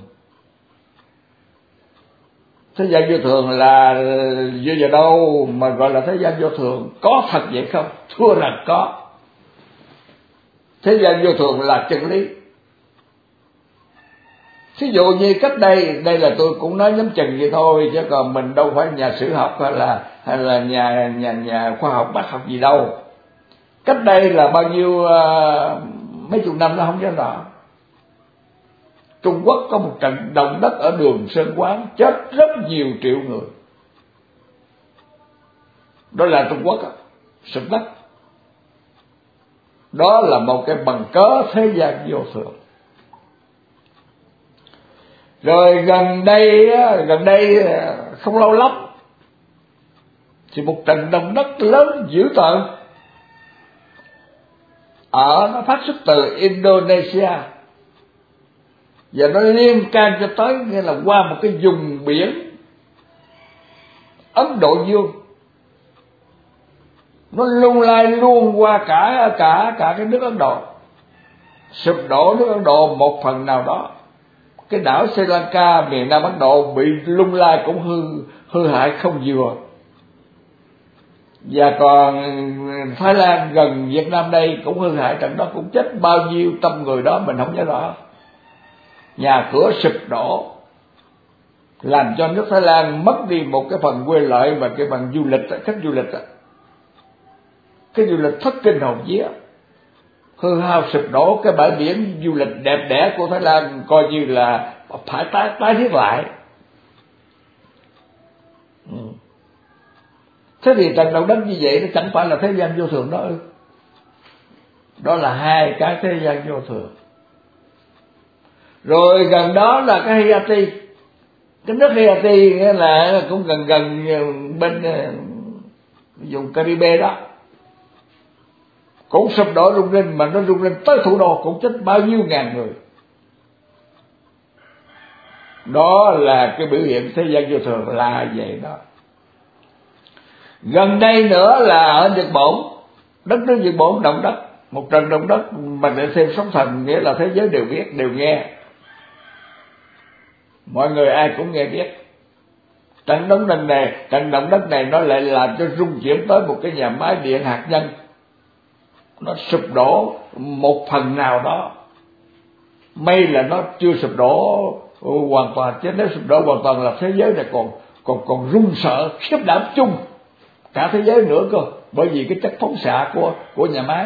Thế gian vô thường là dựa vào đâu mà gọi là thế gian vô thường? Có thật vậy không? Thưa rằng có. Thế gian vô thường là chân lý. Thí dụ như cách đây, đây là tôi cũng nói nhắm chừng vậy thôi, chứ còn mình đâu phải nhà sử học hay là hay là nhà nhà nhà khoa học bác học gì đâu. Cách đây là bao nhiêu uh, mấy chục năm nó không nhớ rõ. Trung Quốc có một trận động đất ở Đường Sơn Quán, chết rất nhiều triệu người. Đó là Trung Quốc á, sụp đất. Đó là một cái bằng cớ thế gian vô thường. Rồi gần đây, gần đây không lâu lắm, thì một trận động đất lớn dữ tợn ở nó phát xuất từ Indonesia, và nó liên can cho tới nghĩa là qua một cái vùng biển Ấn Độ Dương, nó lung lay luôn qua cả cả cả cái nước Ấn Độ, sụp đổ nước Ấn Độ một phần nào đó. Cái đảo Sri Lanka miền Nam Ấn Độ bị lung lay cũng hư hư hại không vừa. Và còn Thái Lan gần Việt Nam đây cũng hư hại, trận đó cũng chết bao nhiêu trăm người đó mình không nhớ rõ. Nhà cửa sụp đổ, làm cho nước Thái Lan mất đi một cái phần quê lợi và cái phần du lịch, khách du lịch, cái du lịch thất kinh hồn vía, hư hao sụp đổ. Cái bãi biển du lịch đẹp đẽ của Thái Lan coi như là phải tái tái thiết lại. Ừ. Thế thì trận động đất như vậy nó chẳng phải là thế gian vô thường đó ư? Đó là hai cái thế gian vô thường. Rồi gần đó là cái Haiti, cái nước Haiti nghĩa là cũng gần gần bên vùng Caribe đó, cũng sụp đổ rung rinh, mà nó rung rinh tới thủ đô cũng chết bao nhiêu ngàn người. Đó là cái biểu hiện thế gian vô thường là vậy đó. Gần đây nữa là ở Nhật Bản, đất nước Nhật Bản động đất, một trận động đất mà để thêm sóng thần, nghĩa là thế giới đều biết, đều nghe, mọi người ai cũng nghe biết. Trận động đất này, trận động đất này nó lại làm cho rung chuyển tới một cái nhà máy điện hạt nhân, nó sụp đổ một phần nào đó. May là nó chưa sụp đổ hoàn toàn, chứ nếu sụp đổ hoàn toàn là thế giới này còn còn còn run sợ khiếp đảm chung cả thế giới nữa cơ. bởi vì cái chất phóng xạ của của nhà máy.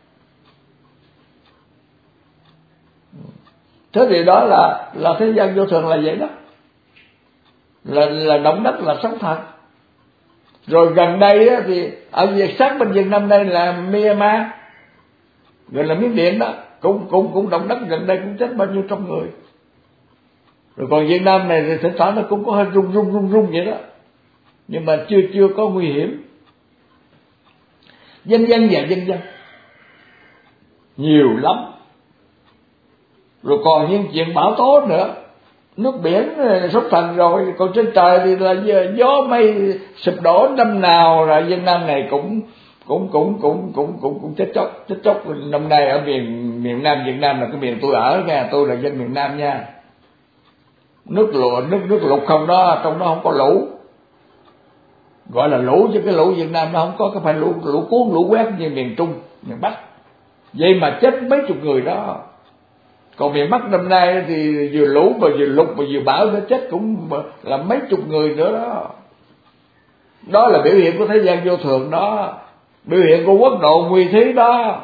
Thế thì đó là là thế gian vô thường là vậy đó, là là động đất là sống thật. Rồi gần đây á, thì ở Việt sát bên Việt Nam đây là Myanmar, rồi là Miến Điện đó, cũng cũng cũng động đất gần đây cũng chết bao nhiêu trăm người. Rồi còn Việt Nam này thì thỉnh thoảng nó cũng có hơi rung rung rung rung vậy đó, nhưng mà chưa chưa có nguy hiểm. Vân vân và vân vân nhiều lắm. Rồi còn những chuyện bão tố nữa, nước biển sóng thần, rồi còn trên trời thì là gió mây sụp đổ, năm nào là Việt Nam này cũng cũng cũng cũng cũng cũng cũng chết chóc chết chóc. Năm nay ở miền miền Nam Việt Nam là cái miền tôi ở nha, tôi là dân miền Nam nha. Nước lụt nước nước lụt không đó, trong đó không có lũ, gọi là lũ chứ cái lũ Việt Nam nó không có cái phải lũ lũ cuốn lũ quét như miền Trung miền Bắc, vậy mà chết mấy chục người đó. Còn miền Bắc năm nay thì vừa lũ mà vừa lụt mà vừa bão nó chết cũng là mấy chục người nữa đó. Đó là biểu hiện của thế gian vô thường đó, biểu hiện của quốc độ nguy thí đó.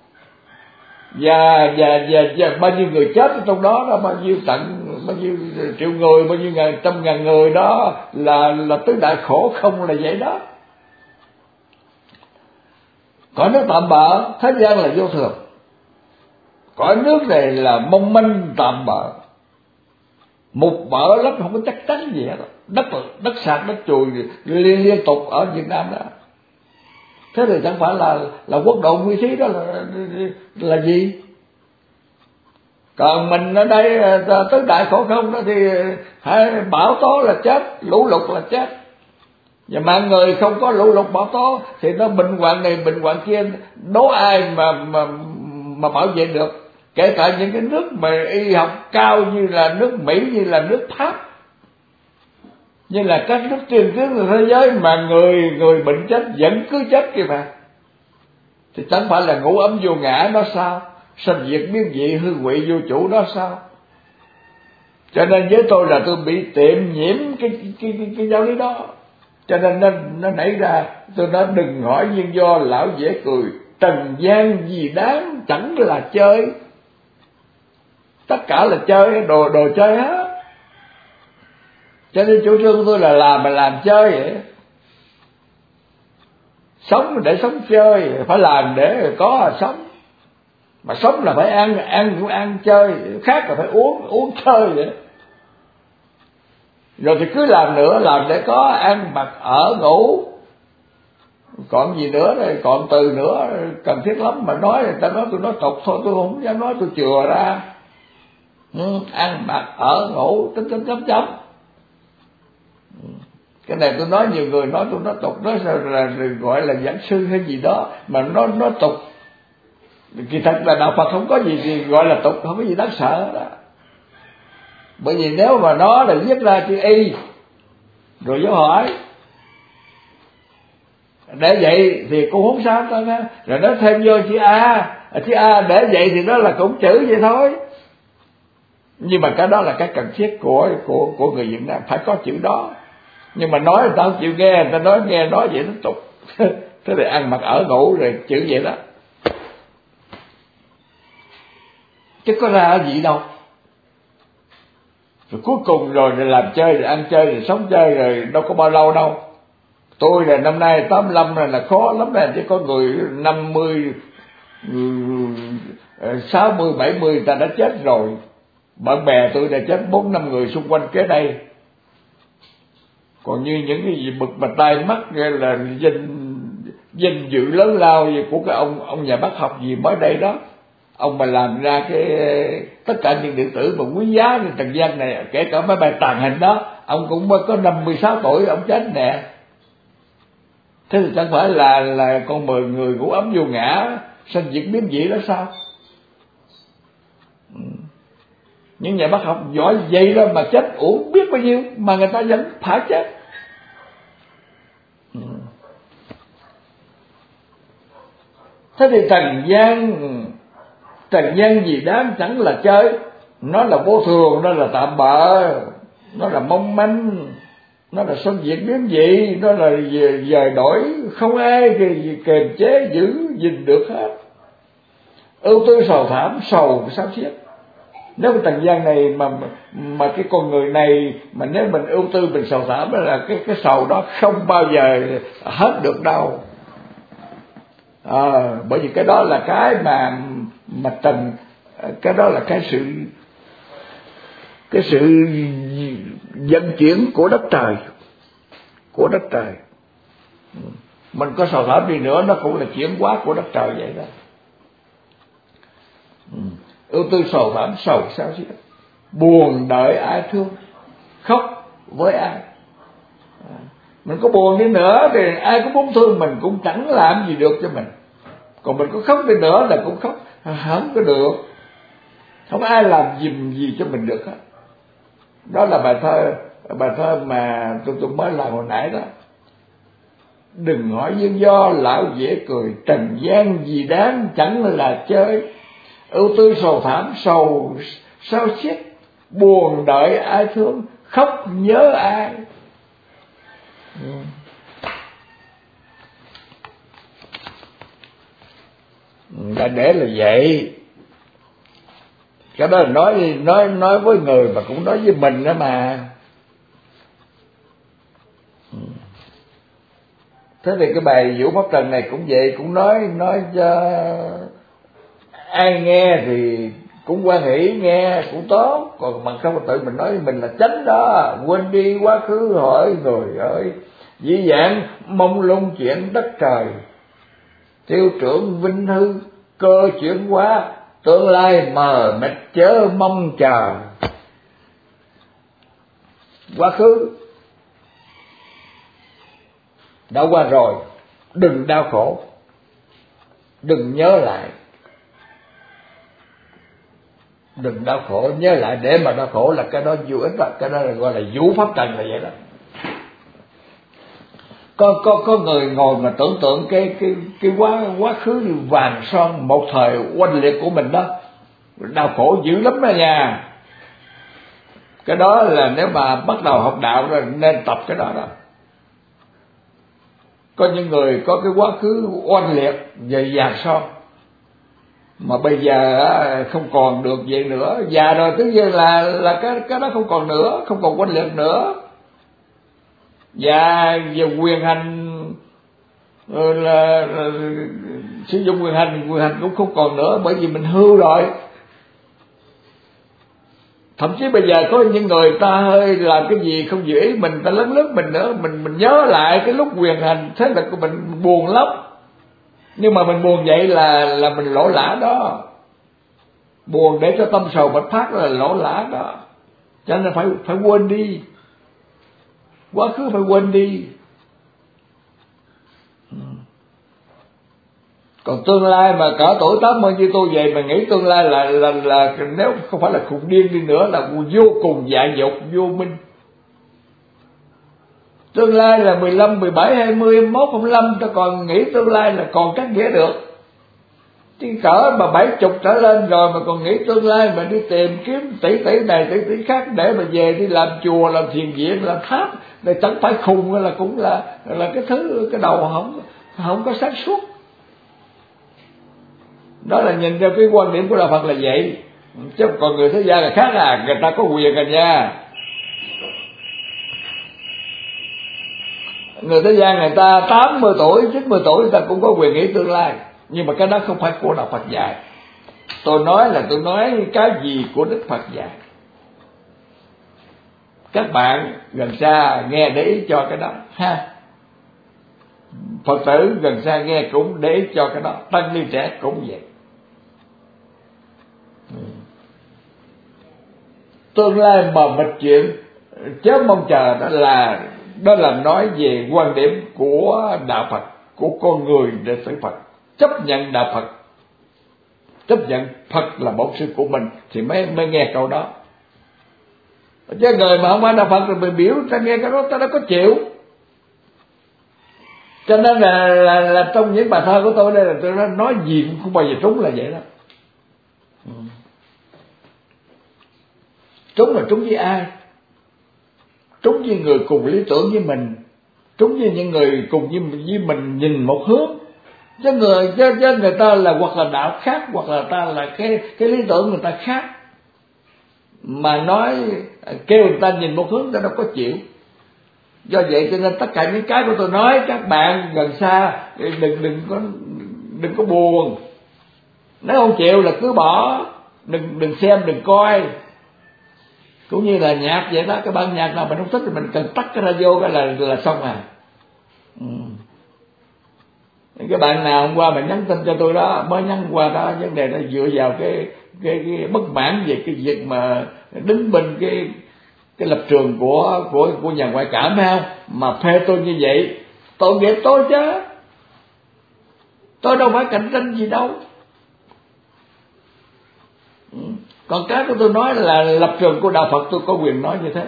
Và và và, và bao nhiêu người chết ở trong đó đó, bao nhiêu tận bao nhiêu triệu người, bao nhiêu ngàn trăm ngàn người đó là là tứ đại khổ không là vậy đó. Cõi nước tạm bợ, thế gian là vô thường. Cõi nước này là mong manh tạm bợ, mục bợ lắm, không có chắc chắn gì hết. Đất đất sạt đất chùi liên liên tục ở Việt Nam đó. Thế thì chẳng phải là là quốc độ nguy thí đó là là gì? Còn mình ở đây tứ đại khổ không đó thì hay bão tố là chết, lũ lụt là chết. Và mạng người không có lũ lụt bão tố thì nó bệnh hoạn này bệnh hoạn kia, đố ai mà mà mà bảo vệ được. Kể cả những cái nước mà y học cao như là nước Mỹ, như là nước Pháp, như là các nước tiên tiến của thế giới, mà người người bệnh chết vẫn cứ chết kìa mà, thì chẳng phải là ngũ ấm vô ngã đó sao? Sanh diệt biến dị hư ngụy vô chủ đó sao? Cho nên với tôi là tôi bị tiệm nhiễm cái cái cái, cái, cái giáo lý đó. Cho nên nó nó nảy ra, tôi nói đừng hỏi nguyên do, lão dễ cười. Trần gian gì đáng, chẳng là chơi. Tất cả là chơi, đồ đồ chơi hết. Cho nên chủ trương của tôi là làm mà làm chơi vậy. Sống để sống chơi, phải làm để có là sống. Mà sống là phải ăn, ăn cũng ăn chơi, khác là phải uống, uống chơi vậy. Rồi thì cứ làm nữa, làm để có ăn mặc ở ngủ. Còn gì nữa đây, còn từ nữa cần thiết lắm mà nói, người ta nói tôi nói tục thôi, tôi không dám nói, tôi chừa ra. Ừ, ăn mặc ở ngủ chấm chấm chấm chấm. Cái này tôi nói nhiều người nói tôi nói tục, nói là, là, là gọi là giảng sư hay gì đó mà nó nó tục. Kỳ thật là đạo Phật không có gì thì gọi là tục, không có gì đáng sợ đó. Bởi vì nếu mà nó là viết ra chữ y rồi dấu hỏi để vậy thì cũng không sao đâu nha. Rồi nó thêm vô chữ A, chữ A để vậy thì đó là cũng chữ vậy thôi. Nhưng mà cái đó là cái cần thiết của của của người Việt Nam, phải có chữ đó. Nhưng mà nói người ta không chịu nghe, người ta nói nghe nói vậy nó tục. Thế thì ăn mặc ở ngủ rồi chữ vậy đó, chứ có ra gì đâu. Rồi cuối cùng rồi, rồi làm chơi, rồi ăn chơi, rồi sống chơi, rồi đâu có bao lâu đâu. Tôi là năm nay tám mươi lăm này là khó lắm này, chứ có người năm mươi, sáu mươi, bảy mươi người ta đã chết rồi. Bạn bè tôi đã chết bốn năm người xung quanh kế đây. Còn như những cái gì bực mà tai mắt là danh danh dự lớn lao gì của cái ông ông nhà bác học gì mới đây đó, ông mà làm ra cái tất cả những điện tử mà quý giá như Trần gian này, kể cả máy bay tàng hình đó, ông cũng mới có năm mươi sáu tuổi ông chết nè. Thế thì chẳng phải là là con mười người ngủ ấm vô ngã, sanh diệt biến dị đó sao? Những nhà bác học giỏi vậy đó mà chết uổng biết bao nhiêu, mà người ta vẫn phải chết. Thế thì trần gian, trần gian gì đáng chẳng là chơi. Nó là vô thường, nó là tạm bợ, nó là mong manh. nó là sân diệt biến dị, nó là dời đổi, không ai kềm chế giữ gìn được hết. Ưu tư sầu thảm, sầu sao xiết. Nếu cái trần gian này mà mà cái con người này mà nếu mình ưu tư mình sầu thảm là cái cái sầu đó không bao giờ hết được đâu. À, bởi vì cái đó là cái mà mà trần, cái đó là cái sự cái sự vận chuyển của đất trời, của đất trời. Mình có sầu thảm đi nữa nó cũng là chuyển hóa của đất trời vậy đó. Ưu tư sầu thảm, sầu sao xiết, buồn đợi ai thương, khóc với ai. Mình có buồn đi nữa thì ai có muốn thương mình cũng chẳng làm gì được cho mình. Còn mình có khóc đi nữa là cũng khóc không có được, không ai làm gì gì cho mình được hết. Đó là bài thơ, bài thơ mà tôi tôi mới làm hồi nãy đó. Đừng hỏi duyên do lão dễ cười, trần gian gì đáng chẳng là chơi. Ưu tư sầu thảm, sầu sao xiết, buồn đợi ai thương, khóc nhớ ai. Ừ. Đã để là vậy. Cái đó là nói nói nói với người mà cũng nói với mình đó mà. Thế thì cái bài Vũ Pháp Trần này cũng vậy, cũng nói nói cho ai nghe thì cũng quan hỷ nghe cũng tốt, còn bằng không tự mình nói mình là chánh đó. Quên đi quá khứ hỏi người ơi, dĩ dãn mong lung chuyện đất trời, tiêu trưởng vinh hư cơ chuyển hóa, tương lai mờ mịt chớ mong chờ. Quá khứ đã qua rồi, đừng đau khổ, đừng nhớ lại, đừng đau khổ, nhớ lại để mà đau khổ là cái đó vô ích đó. Cái đó là gọi là Vũ Pháp Trần là vậy đó. Có có có người ngồi mà tưởng tượng cái cái cái quá quá khứ vàng son một thời oanh liệt của mình đó, đau khổ dữ lắm đó nha. Cái đó là nếu mà bắt đầu học đạo rồi nên tập cái đó đó. Có những người có cái quá khứ oanh liệt về vàng son mà bây giờ không còn được vậy nữa, già rồi tức là là là cái cái đó không còn nữa, không còn oanh liệt nữa. Và về quyền hành là, là, là sử dụng quyền hành, quyền hành cũng không còn nữa, bởi vì mình hưu rồi. Thậm chí bây giờ có những người ta hơi làm cái gì không dự ý mình, ta lấn lướt mình nữa, mình mình nhớ lại cái lúc quyền hành, thế là của mình buồn lắm. Nhưng mà mình buồn vậy là là mình lỗ lã đó. Buồn để cho tâm sầu bạch phát là lỗ lã đó. Cho nên phải phải quên đi. Quá khứ phải quên đi. Còn tương lai mà cỡ tuổi tám mươi như tôi vậy mà nghĩ tương lai là là là nếu không phải là khùng điên đi nữa là vô cùng dại dột, vô minh. Tương lai là mười lăm, mười bảy, hai mươi, hai mươi mốt, hai mươi lăm ta còn nghĩ tương lai là còn cách nghĩa được. Chứ cỡ mà bảy chục trở lên rồi mà còn nghĩ tương lai mà đi tìm kiếm tỷ tỷ này tỷ tỷ khác để mà về đi làm chùa, làm thiền viện, làm tháp, này chẳng phải khùng là cũng là là cái thứ cái đầu không không có sáng suốt. Đó là nhìn theo cái quan điểm của đạo Phật là vậy, chứ còn người thế gian là khác à, người ta có quyền à nha. Người thế gian người ta tám mươi tuổi, chín mươi tuổi người ta cũng có quyền nghĩ tương lai, nhưng mà cái đó không phải của đạo Phật dạy. Tôi nói là tôi nói cái gì của Đức Phật dạy. Các bạn gần xa nghe để ý cho cái đó ha. Phật tử gần xa nghe cũng để ý cho cái đó, tăng ni trẻ cũng vậy. Tương lai mà mịt chuyện chớ mong chờ, đó là đó là nói về quan điểm của đạo Phật, của con người đệ tử Phật, chấp nhận đạo Phật, chấp nhận Phật là bổn sư của mình thì mới mới nghe câu đó. Chứ người mà không phải đạo Phật rồi mình biểu ta nghe cái đó ta đâu có chịu. Cho nên là, là, là trong những bài thơ của tôi đây là tôi nói gì cũng không bao giờ trúng là vậy đó. Ừ. Trúng là trúng với ai? trúng với người cùng lý tưởng với mình, trúng với những người cùng với, với mình nhìn một hướng. Chứ người chứ, chứ người ta là hoặc là đạo khác, hoặc là ta là cái cái lý tưởng người ta khác, mà nói kêu người ta nhìn một hướng ta đâu có chịu. Do vậy cho nên tất cả những cái của tôi nói, các bạn gần xa đừng đừng có đừng có buồn. Nếu không chịu là cứ bỏ, đừng đừng xem, đừng coi. Cũng như là nhạc vậy đó, cái bản nhạc nào mình không thích thì mình cần tắt cái radio cái là là xong à. Ừ. Cái bạn nào hôm qua mình nhắn tin cho tôi đó, mới nhắn qua đó, vấn đề nó dựa vào cái cái cái bất mãn về cái việc mà đứng bên cái cái lập trường của của của nhà ngoại cảm, phải không? Mà phê tôi như vậy, tội nghiệp tôi chứ. Tôi đâu phải cạnh tranh gì đâu. Ừ. Còn cái của tôi nói là lập trường của đạo Phật, tôi có quyền nói như thế.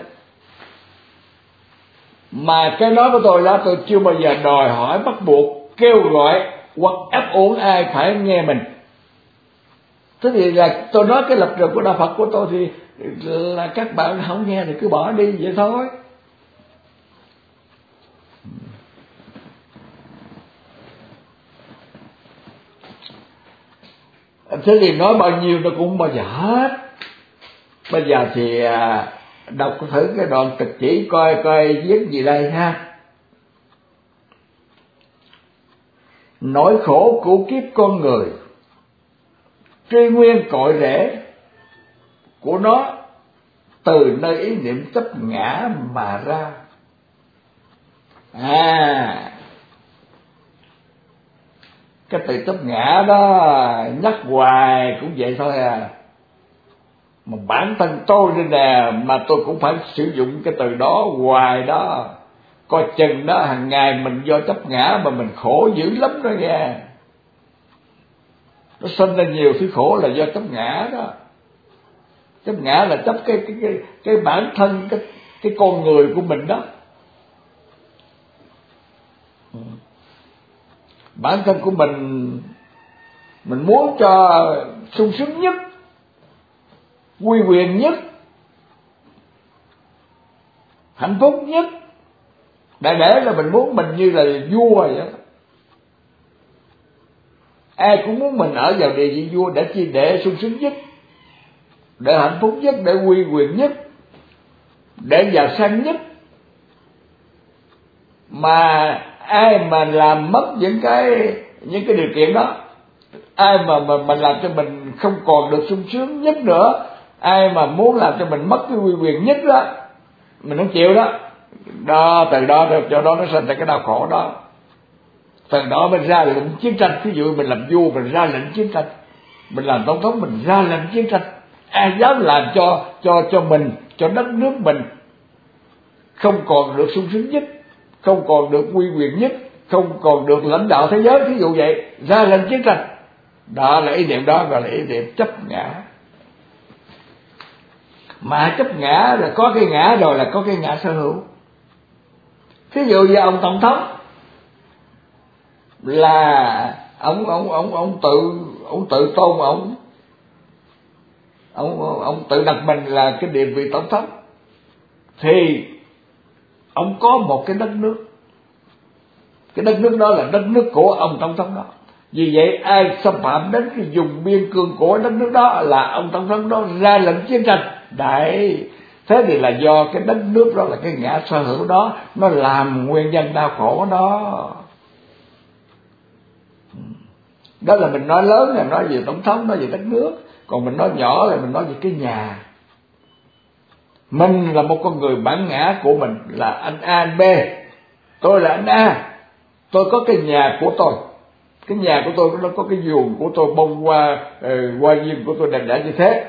Mà cái nói của tôi là tôi chưa bao giờ đòi hỏi, bắt buộc, kêu gọi hoặc ép uổng ai phải nghe mình. Thế thì là tôi nói cái lập trường của đạo Phật của tôi thì là các bạn không nghe thì cứ bỏ đi vậy thôi. Thế thì nói bao nhiêu nó cũng không bao giờ hết. Bây giờ thì đọc thử cái đoạn trực chỉ coi coi viết gì đây ha. Nỗi khổ của kiếp con người, truy nguyên cội rễ của nó từ nơi ý niệm chấp ngã mà ra. À, cái từ chấp ngã đó nhắc hoài cũng vậy thôi à. Mà bản thân tôi đây nè, mà tôi cũng phải sử dụng cái từ đó hoài đó. Coi chừng đó hàng ngày mình do chấp ngã mà mình khổ dữ lắm đó nghe. Nó sinh ra nhiều thứ khổ là do chấp ngã đó. Chấp ngã là chấp cái cái cái cái bản thân, cái cái con người của mình đó. Bản thân của mình mình muốn cho sung sướng nhất, uy quyền nhất, hạnh phúc nhất. Đại để là mình muốn mình như là vua vậy đó. Ai cũng muốn mình ở vào địa vị vua để chi? Để sung sướng nhất, để hạnh phúc nhất, để uy quyền nhất, để giàu sang nhất. Mà ai mà làm mất những cái những cái điều kiện đó, ai mà mà mình làm cho mình không còn được sung sướng nhất nữa, ai mà muốn làm cho mình mất cái uy quyền nhất đó, mình không chịu đó. Đó, từ đó cho đó nó sinh ra cái đau khổ đó. Từ đó mình ra lệnh chiến tranh. Ví dụ mình làm vua mình ra lệnh chiến tranh, mình làm tổng thống mình ra lệnh chiến tranh. Ai dám làm cho cho cho mình, cho đất nước mình không còn được sung sướng nhất, không còn được uy quyền nhất, không còn được lãnh đạo thế giới, ví dụ vậy, ra lệnh chiến tranh. Đó là ý niệm, đó gọi là ý niệm chấp ngã. Mà chấp ngã là có cái ngã rồi, là có cái ngã sở hữu. Ví dụ như ông tổng thống là ông ông ông ông tự ông tự tôn ông ông ông tự đặt mình là cái địa vị tổng thống, thì ông có một cái đất nước. Cái đất nước đó là đất nước của ông tổng thống đó. Vì vậy ai xâm phạm đến cái vùng biên cương của đất nước đó là ông tổng thống đó ra lệnh chiến tranh. Đấy, thế thì là do cái đất nước đó là cái ngã sở hữu đó, nó làm nguyên nhân đau khổ đó. Đó là mình nói lớn là nói về tổng thống, nói về đất nước. Còn mình nói nhỏ là mình nói về cái nhà. Mình là một con người, bản ngã của mình là anh A, anh B. Tôi là anh A, tôi có cái nhà của tôi. Cái nhà của tôi nó có cái vườn của tôi, bông hoa, hoa viên của tôi đẹp đẽ như thế.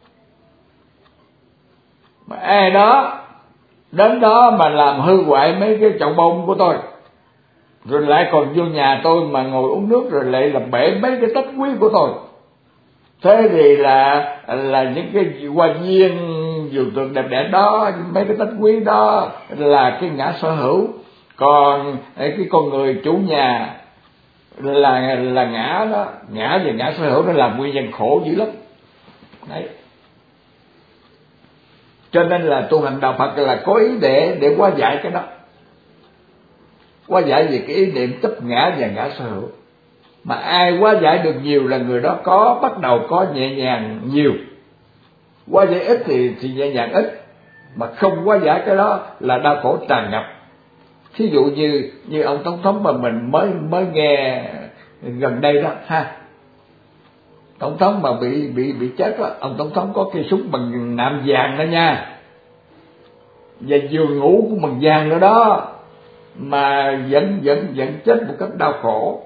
Mà ai đó đến đó mà làm hư hoại mấy cái chậu bông của tôi, rồi lại còn vô nhà tôi mà ngồi uống nước, rồi lại làm bể mấy cái tách quý của tôi. Thế thì là là những cái hoa viên vườn tược đẹp đẽ đó, mấy cái tách quý đó là cái ngã sở hữu. Còn cái con người chủ nhà là là ngã đó, ngã về ngã sở hữu, nó làm nguyên nhân khổ dữ lắm. Đấy. Cho nên là tu hành đạo Phật là có ý để để hóa giải cái đó, hóa giải về cái ý niệm chấp ngã và ngã sở hữu. Mà ai hóa giải được nhiều là người đó có bắt đầu có nhẹ nhàng nhiều. Hóa giải ít thì thì nhẹ nhàng ít, mà không hóa giải cái đó là đau khổ tràn ngập. Thí dụ như như ông tổng thống mà mình mới mới nghe gần đây đó ha, tổng thống mà bị bị bị chết đó, ông tổng thống có cây súng bằng nạm vàng đó nha, và giường ngủ của bằng vàng nữa đó, mà vẫn vẫn vẫn chết một cách đau khổ.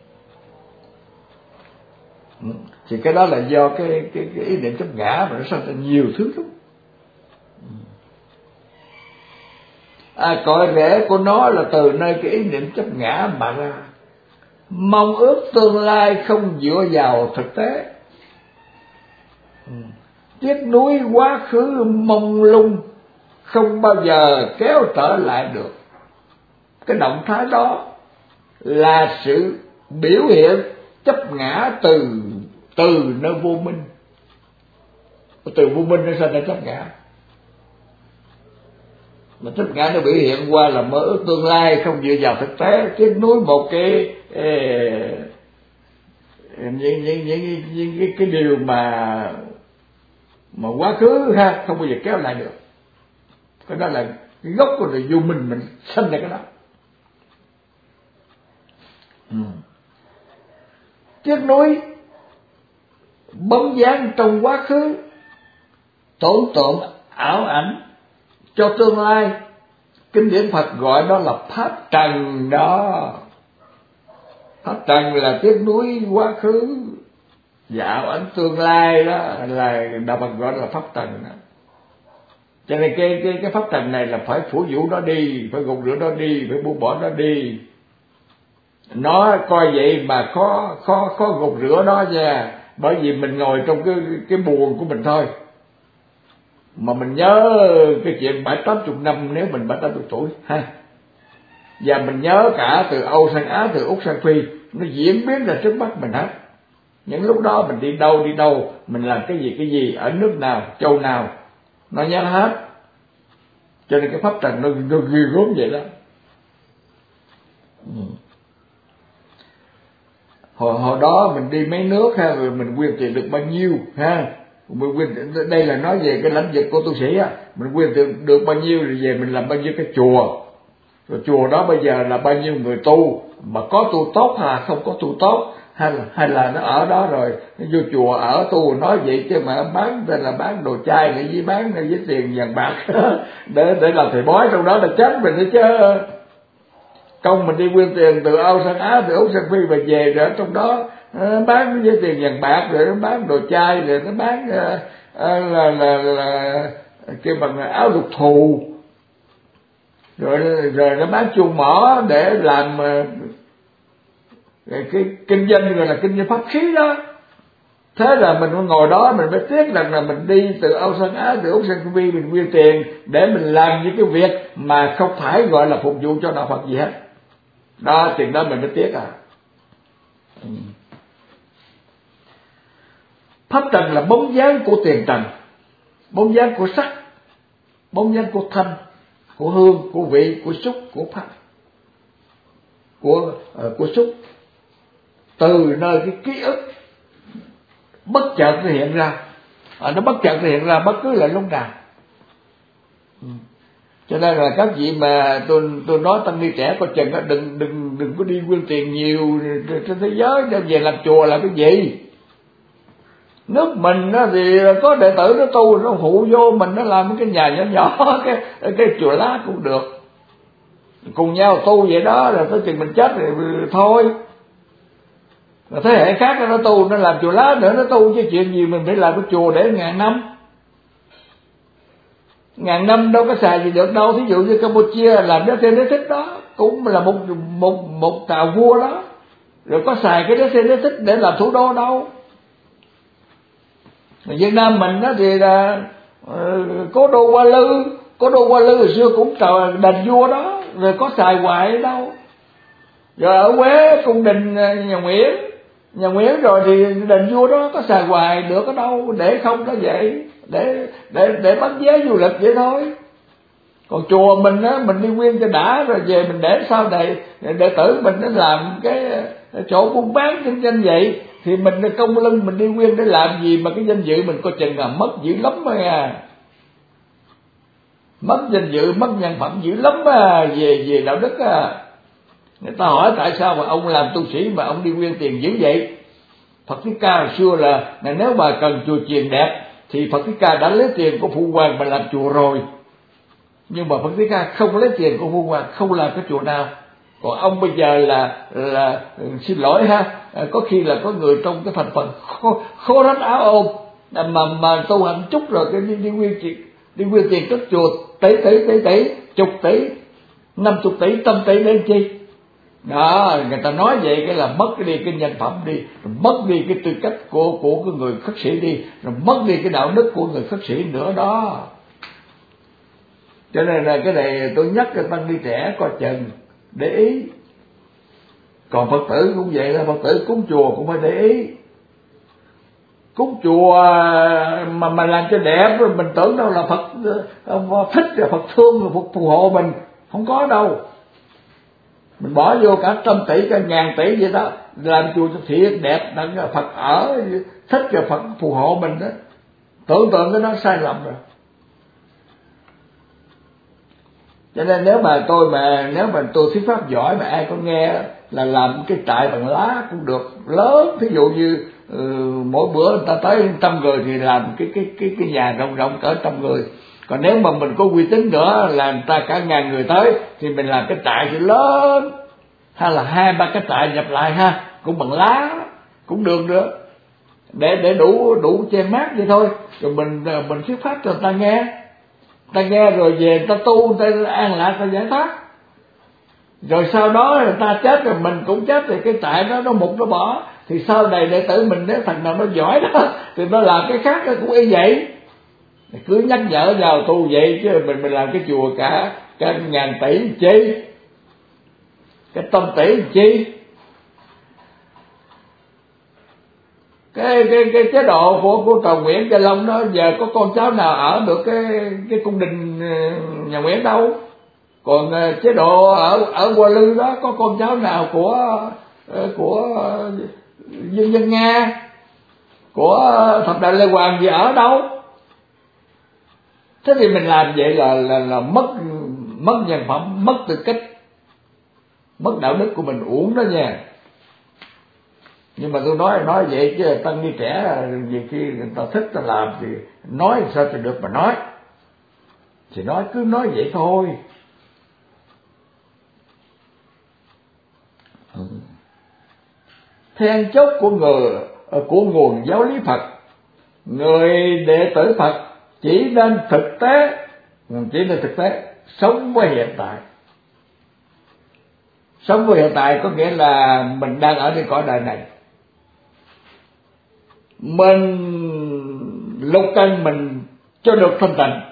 Thì cái đó là do cái cái, cái ý niệm chấp ngã mà nó sinh ra nhiều thứ lắm. À, cội rễ của nó là từ nơi cái ý niệm chấp ngã mà ra. Mong ước tương lai không dựa vào thực tế, tiếc nuối quá khứ mông lung, không bao giờ kéo trở lại được. Cái động thái đó là sự biểu hiện chấp ngã từ từ nơi vô minh. Từ vô minh nó sinh ra chấp ngã, mà chấp ngã nó biểu hiện qua là mơ ước tương lai không dựa vào thực tế, tiếc nuối một cái eh, những những những những cái, cái điều mà mà quá khứ ha, không bao giờ kéo lại được. Cái đó là cái gốc của đời vô minh mình sinh ra cái đó. Ừ. Tiếc nuối bóng dáng trong quá khứ, tổn tượng ảo ảnh cho tương lai. Kinh điển Phật gọi đó là pháp trần đó. Pháp trần là tiếc nuối quá khứ và ảo ảnh tương lai, đó là đạo Phật gọi là pháp trần đó. Cho nên cái cái cái pháp trần này là phải phủ vũ nó đi, phải gột rửa nó đi, phải buông bỏ nó đi. Nó coi vậy mà khó khó khó gột rửa nó nha, bởi vì mình ngồi trong cái cái buồn của mình thôi. Mà mình nhớ cái chuyện bảy tám chục năm, nếu mình bảy tám chục tuổi ha, và mình nhớ cả từ Âu sang Á, từ Úc sang Phi, nó diễn biến ra trước mắt mình hết. Những lúc đó mình đi đâu đi đâu, mình làm cái gì cái gì, ở nước nào, châu nào, nó nhớ hết. Cho nên cái pháp trần nó, nó ghê gớm vậy đó. Ừ. Hồi, hồi đó mình đi mấy nước ha, rồi mình quyên tiền được bao nhiêu ha, mình quyên, đây là nói về cái lãnh vực của tu sĩ á, mình quyên tiền được bao nhiêu rồi về mình làm bao nhiêu cái chùa, rồi chùa đó bây giờ là bao nhiêu người tu, mà có tu tốt hà không có tu tốt, hay là hay là nó ở đó rồi nó vô chùa ở tu, nói vậy chứ mà bán tên là bán đồ chay để với bán với tiền vàng bạc để để làm thầy bói trong đó là chết mình đấy chứ. Công mình đi quyên tiền từ Âu sang Á, từ Úc sang Phi mà về rồi trong đó nó bán với tiền vàng bạc, rồi nó bán đồ chay, rồi nó bán uh, uh, là là là cái bằng áo lục thù, rồi rồi nó bán chuông mỏ để làm uh, cái kinh doanh gọi là kinh doanh pháp khí đó. Thế là mình ngồi đó mình mới tiếc rằng là mình đi từ Âu sang Á, từ Úc sang Phi, mình quyên tiền để mình làm những cái việc mà không phải gọi là phục vụ cho đạo Phật gì hết. Đó, tiền đó mình mới tiếc à. Ừ. Pháp trần là bóng dáng của tiền trần, bóng dáng của sắc, bóng dáng của thanh, của hương, của vị, của xúc, của pháp, của uh, của xúc. Từ nơi cái ký ức bất chợt nó hiện ra, à, nó bất chợt nó hiện ra bất cứ là lúc nào. Ừ. Cho nên là các vị mà tôi tôi nói tăng ni trẻ coi chừng đó, đừng đừng đừng có đi quyên tiền nhiều trên thế giới để về làm chùa là cái gì. Nước mình đó thì có đệ tử nó tu, nó phụ vô mình, nó làm cái nhà nhỏ nhỏ, cái cái chùa lá cũng được, cùng nhau tu vậy đó, rồi tới chừng mình chết rồi thôi. Rồi thế hệ khác nó tu, nó làm chùa lá nữa, nó tu chứ chuyện gì mình phải làm cái chùa để ngàn năm. Ngàn năm đâu có xài gì được đâu. Thí dụ như Campuchia làm đế sen đế thích đó, cũng là một một một tàu vua đó, rồi có xài cái đế sen đế thích để làm thủ đô đâu. Ở Việt Nam mình đó thì là uh, cố đô Hoa Lư, cố đô Hoa Lư hồi xưa cũng trời đền vua đó, rồi có xài hoài đâu. Rồi ở Huế cung đình nhà Nguyễn, nhà Nguyễn rồi thì đền vua đó có xài hoài được ở đâu, để không đó vậy, để để để bán vé du lịch vậy thôi. Còn chùa mình á, mình đi nguyên cho đã rồi về mình để sau này đệ tử mình nó làm cái chỗ buôn bán kinh doanh vậy, thì mình công lưng mình đi nguyên để làm gì mà cái danh dự mình coi chừng là mất dữ lắm à, mất danh dự, mất nhân phẩm dữ lắm à, về về đạo đức à. Người ta hỏi tại sao mà ông làm tu sĩ mà ông đi nguyên tiền dữ vậy? Phật Thích Ca hồi xưa là, là nếu mà cần chùa chiền đẹp thì Phật Thích Ca đã lấy tiền của Phụ Hoàng mà làm chùa rồi, nhưng mà Phật Thích Ca không lấy tiền của Phụ Hoàng, không làm cái chùa nào. Còn ông bây giờ là là xin lỗi ha, có khi là có người trong cái thành phần khô, khô rách áo ôm mà mà tu hành chút rồi cái đi, đi nguyên tiền đi nguyên tiền cất chùa tỷ tỷ tỷ tỷ chục tỷ năm chục tỷ trăm tỷ lên chi đó. Người ta nói vậy cái là mất đi cái nhân phẩm đi, rồi mất đi cái tư cách của của cái người khất sĩ đi, rồi mất đi cái đạo đức của người khất sĩ nữa đó. Cho nên là cái này tôi nhắc cho tăng ni trẻ coi chừng để ý. Còn Phật tử cũng vậy, là Phật tử cúng chùa cũng phải để ý. Cúng chùa mà mà làm cho đẹp rồi mình tưởng đâu là Phật thích, rồi Phật thương, rồi Phật phù hộ mình, không có đâu. Mình bỏ vô cả trăm tỷ, cả ngàn tỷ vậy đó, làm chùa cho thiệt đẹp, đặng Phật ở thích rồi Phật phù hộ mình đó. Tưởng tượng cái đó sai lầm rồi. Cho nên nếu mà tôi mà nếu mà tôi thuyết pháp giỏi mà ai có nghe là làm cái trại bằng lá cũng được lớn, ví dụ như uh, mỗi bữa người ta tới trăm người thì làm cái cái cái cái nhà rộng rộng cỡ trăm người. Còn nếu mà mình có uy tín nữa là người ta cả ngàn người tới thì mình làm cái trại thì lớn, hay là hai ba cái trại nhập lại ha, cũng bằng lá cũng được nữa, để để đủ đủ che mát vậy thôi. Rồi mình mình thuyết pháp cho người ta nghe, ta nghe rồi về người ta tu, người ta an lạc, người ta giải thoát. Rồi sau đó người ta chết rồi mình cũng chết, thì cái trại đó nó mục nó bỏ, thì sau này đệ tử mình nếu thằng nào nó giỏi đó thì nó làm cái khác nó cũng y vậy. Cứ nhắc nhở vào tu vậy, chứ mình mình làm cái chùa cả cả ngàn tỷ chi, cái trăm tỷ chi. Cái cái cái chế độ của của Trần Nguyễn Gia Long đó, giờ có con cháu nào ở được cái cái cung đình nhà Nguyễn đâu. Còn chế độ ở ở Hoa Lư đó có con cháu nào của của dân dân Nga, của thập đại Lê Hoàng gì ở đâu. Thế thì mình làm vậy là là là mất mất nhân phẩm, mất tư cách, mất đạo đức của mình, uổng đó nha. Nhưng mà tôi nói nói vậy chứ tăng ni trẻ nhiều khi người ta thích ta làm thì nói sao thì được mà nói, thì nói cứ nói vậy thôi. Then chốt của người của nguồn giáo lý Phật, người đệ tử Phật chỉ nên thực tế, chỉ nên thực tế sống với hiện tại. Sống với hiện tại có nghĩa là mình đang ở trên cõi đời này, mình lục căn mình cho được thanh tịnh,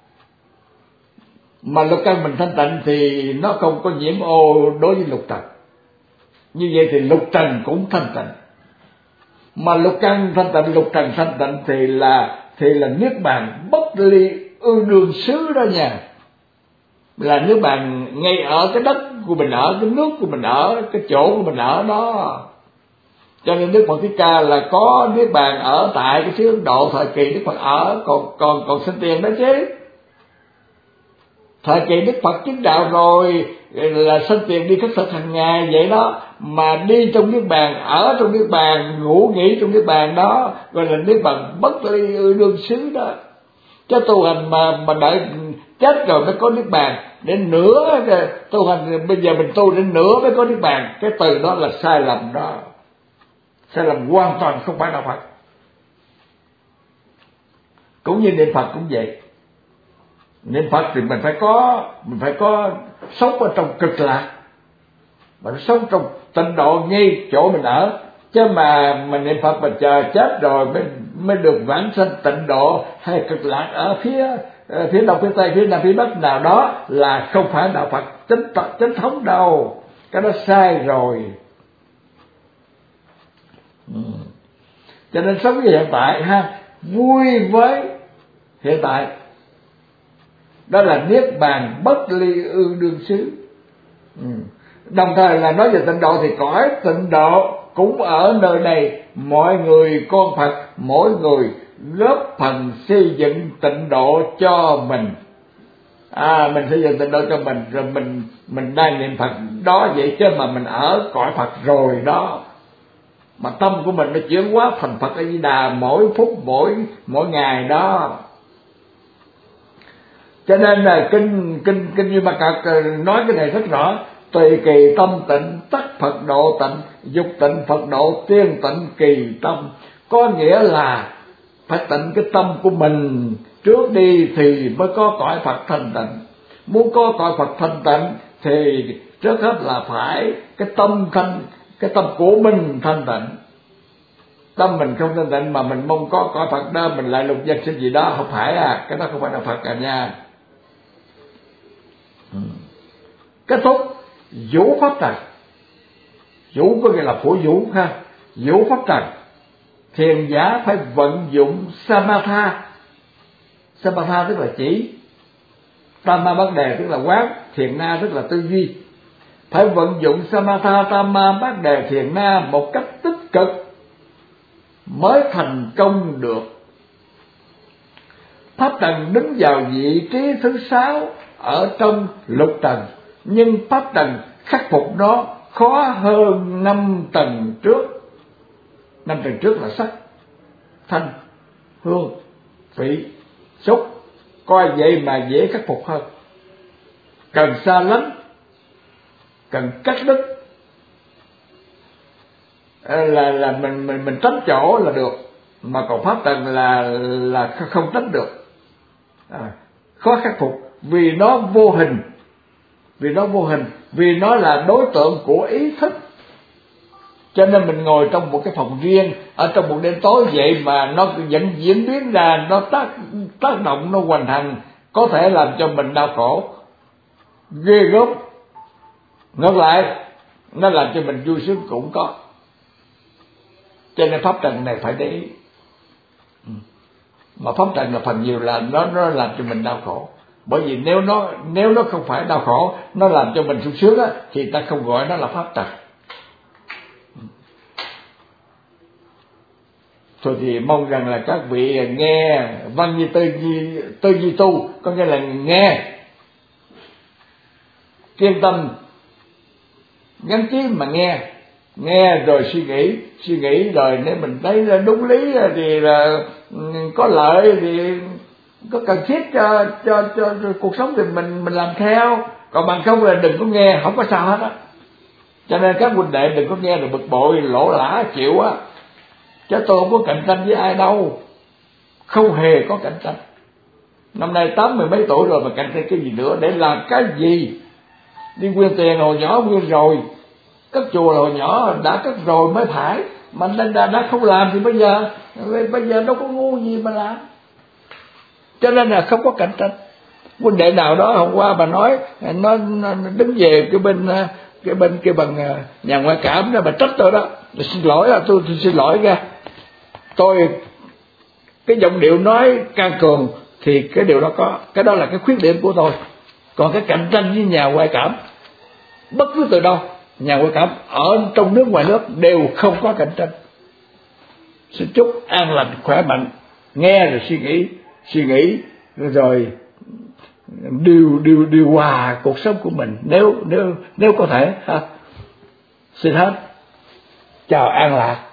mà lục căn mình thanh tịnh thì nó không có nhiễm ô đối với lục trần. Như vậy thì lục trần cũng thanh tịnh, mà lục căn thanh tịnh, lục trần thanh tịnh thì là thì là niết bàn bất ly ư đương xứ đó nha. Là niết bàn ngay ở cái đất của mình ở, cái nước của mình ở, cái chỗ của mình ở đó. Cho nên Đức Phật Thích Ca là có niết bàn ở tại cái xứ Ấn Độ thời kỳ Đức Phật ở, còn còn còn sinh tiền đó chứ. Thời kỳ Đức Phật chứng đạo rồi là sinh tiền đi khất thực hàng ngày vậy đó, mà đi trong niết bàn, ở trong niết bàn, ngủ nghỉ trong niết bàn đó, gọi là niết bàn bất ly ư đương xứ đó. Chứ tu hành mà mà đợi chết rồi mới có niết bàn, đến nửa tu hành bây giờ mình tu đến nửa mới có niết bàn, cái từ đó là sai lầm đó, sai lầm hoàn toàn, không phải đạo Phật. Cũng như niệm Phật cũng vậy. Niệm Phật thì mình phải có mình phải có sống ở trong cực lạc, mình sống trong tịnh độ ngay chỗ mình ở, chứ mà mình niệm Phật mình chờ chết rồi mới mới được vãng sanh tịnh độ hay cực lạc ở phía phía đông, phía tây, phía nam, phía bắc nào đó là không phải đạo Phật chính chính thống đâu, cái đó sai rồi. Ừ. Cho nên sống với hiện tại ha, vui với hiện tại, đó là niết bàn bất ly ư đương xứ. Ừ. Đồng thời là nói về tịnh độ thì cõi tịnh độ cũng ở nơi này. Mọi người con Phật, mỗi người góp phần xây dựng tịnh độ cho mình. À, mình xây dựng tịnh độ cho mình, rồi mình mình đang niệm Phật đó vậy chứ mà mình ở cõi Phật rồi đó. Mà tâm của mình nó chuyển hóa thành Phật A Di Đà mỗi phút mỗi mỗi ngày đó. Cho nên là kinh kinh kinh như mà cả nói cái này rất rõ. Tùy kỳ tâm tịnh tất Phật độ tịnh, dục tịnh Phật độ tiên tịnh kỳ tâm. Có nghĩa là phải tịnh cái tâm của mình trước đi thì mới có cõi Phật thanh tịnh. Muốn có cõi Phật thanh tịnh thì trước hết là phải cái tâm thanh, cái tâm của mình thanh tịnh. Tâm mình không thanh tịnh mà mình mong có cõi Phật đó, mình lại lục dân sinh gì đó, không phải à, cái đó không phải là Phật à nha. Ừ. Kết thúc vũ pháp trần. Vũ có nghĩa là phổ vũ ha. Vũ pháp trần, thiền giả phải vận dụng samatha. Samatha tức là chỉ, Tama bát đề tức là quán, thiền na tức là tư duy. Phải vận dụng samatha, tama bát đề, thiền na một cách tích cực mới thành công được. Pháp trần đứng vào vị trí thứ sáu ở trong lục trần, nhưng pháp trần khắc phục nó khó hơn năm tầng trước. Năm tầng trước là sắc, thanh, hương, vị, xúc, coi vậy mà dễ khắc phục hơn. Cần xa lánh, cần cắt đứt, là là mình mình mình tránh chỗ là được, mà còn pháp trần là là không tránh được, à, khó khắc phục vì nó vô hình, vì nó vô hình, vì nó là đối tượng của ý thức. Cho nên mình ngồi trong một cái phòng riêng, ở trong một đêm tối vậy mà nó vẫn diễn biến ra, nó tác tác động, nó hoành hành, có thể làm cho mình đau khổ ghê gớm. Ngược lại, nó làm cho mình vui sướng cũng có. Cho nên pháp trần này phải để ý. Mà pháp trần là phần nhiều là nó nó làm cho mình đau khổ. Bởi vì nếu nó nếu nó không phải đau khổ, nó làm cho mình sung sướng á, thì ta không gọi nó là pháp trần. Thôi thì mong rằng là các vị nghe văn như tư duy tư duy tu, có nghĩa là nghe kiên tâm nhấn chí mà nghe, nghe rồi suy nghĩ, suy nghĩ rồi nếu mình thấy là đúng lý thì là có lợi, thì có cần thiết cho cho cho, cho cuộc sống thì mình mình làm theo, còn bằng không là đừng có nghe, không có sao hết á. Cho nên các huynh đệ đừng có nghe rồi bực bội lỗ lã chịu á, chứ tôi không có cạnh tranh với ai đâu, không hề có cạnh tranh. Năm nay tám mười mấy tuổi rồi mà cạnh tranh cái gì nữa, để làm cái gì? Đi quyên tiền hồi nhỏ quyên rồi, cất chùa hồi nhỏ đã cất rồi mới phải, mà đã, đã không làm thì bây giờ bây giờ đâu có ngu gì mà làm. Cho nên là không có cạnh tranh. Huynh đệ nào đó hôm qua bà nói nó, nó đứng về cái bên cái bên cái bằng nhà ngoại cảm đó, bà trách tôi đó, tôi xin lỗi là tôi, tôi xin lỗi ra. Tôi cái giọng điệu nói can cường thì cái điều đó có, cái đó là cái khuyết điểm của tôi. Còn cái cạnh tranh với nhà ngoại cảm bất cứ từ đâu, nhà ngoại cảm ở trong nước ngoài nước đều không có cạnh tranh. Xin chúc an lành khỏe mạnh, nghe rồi suy nghĩ, suy nghĩ rồi điều điều điều hòa cuộc sống của mình nếu nếu nếu có thể ha. Xin hết, chào an lạc.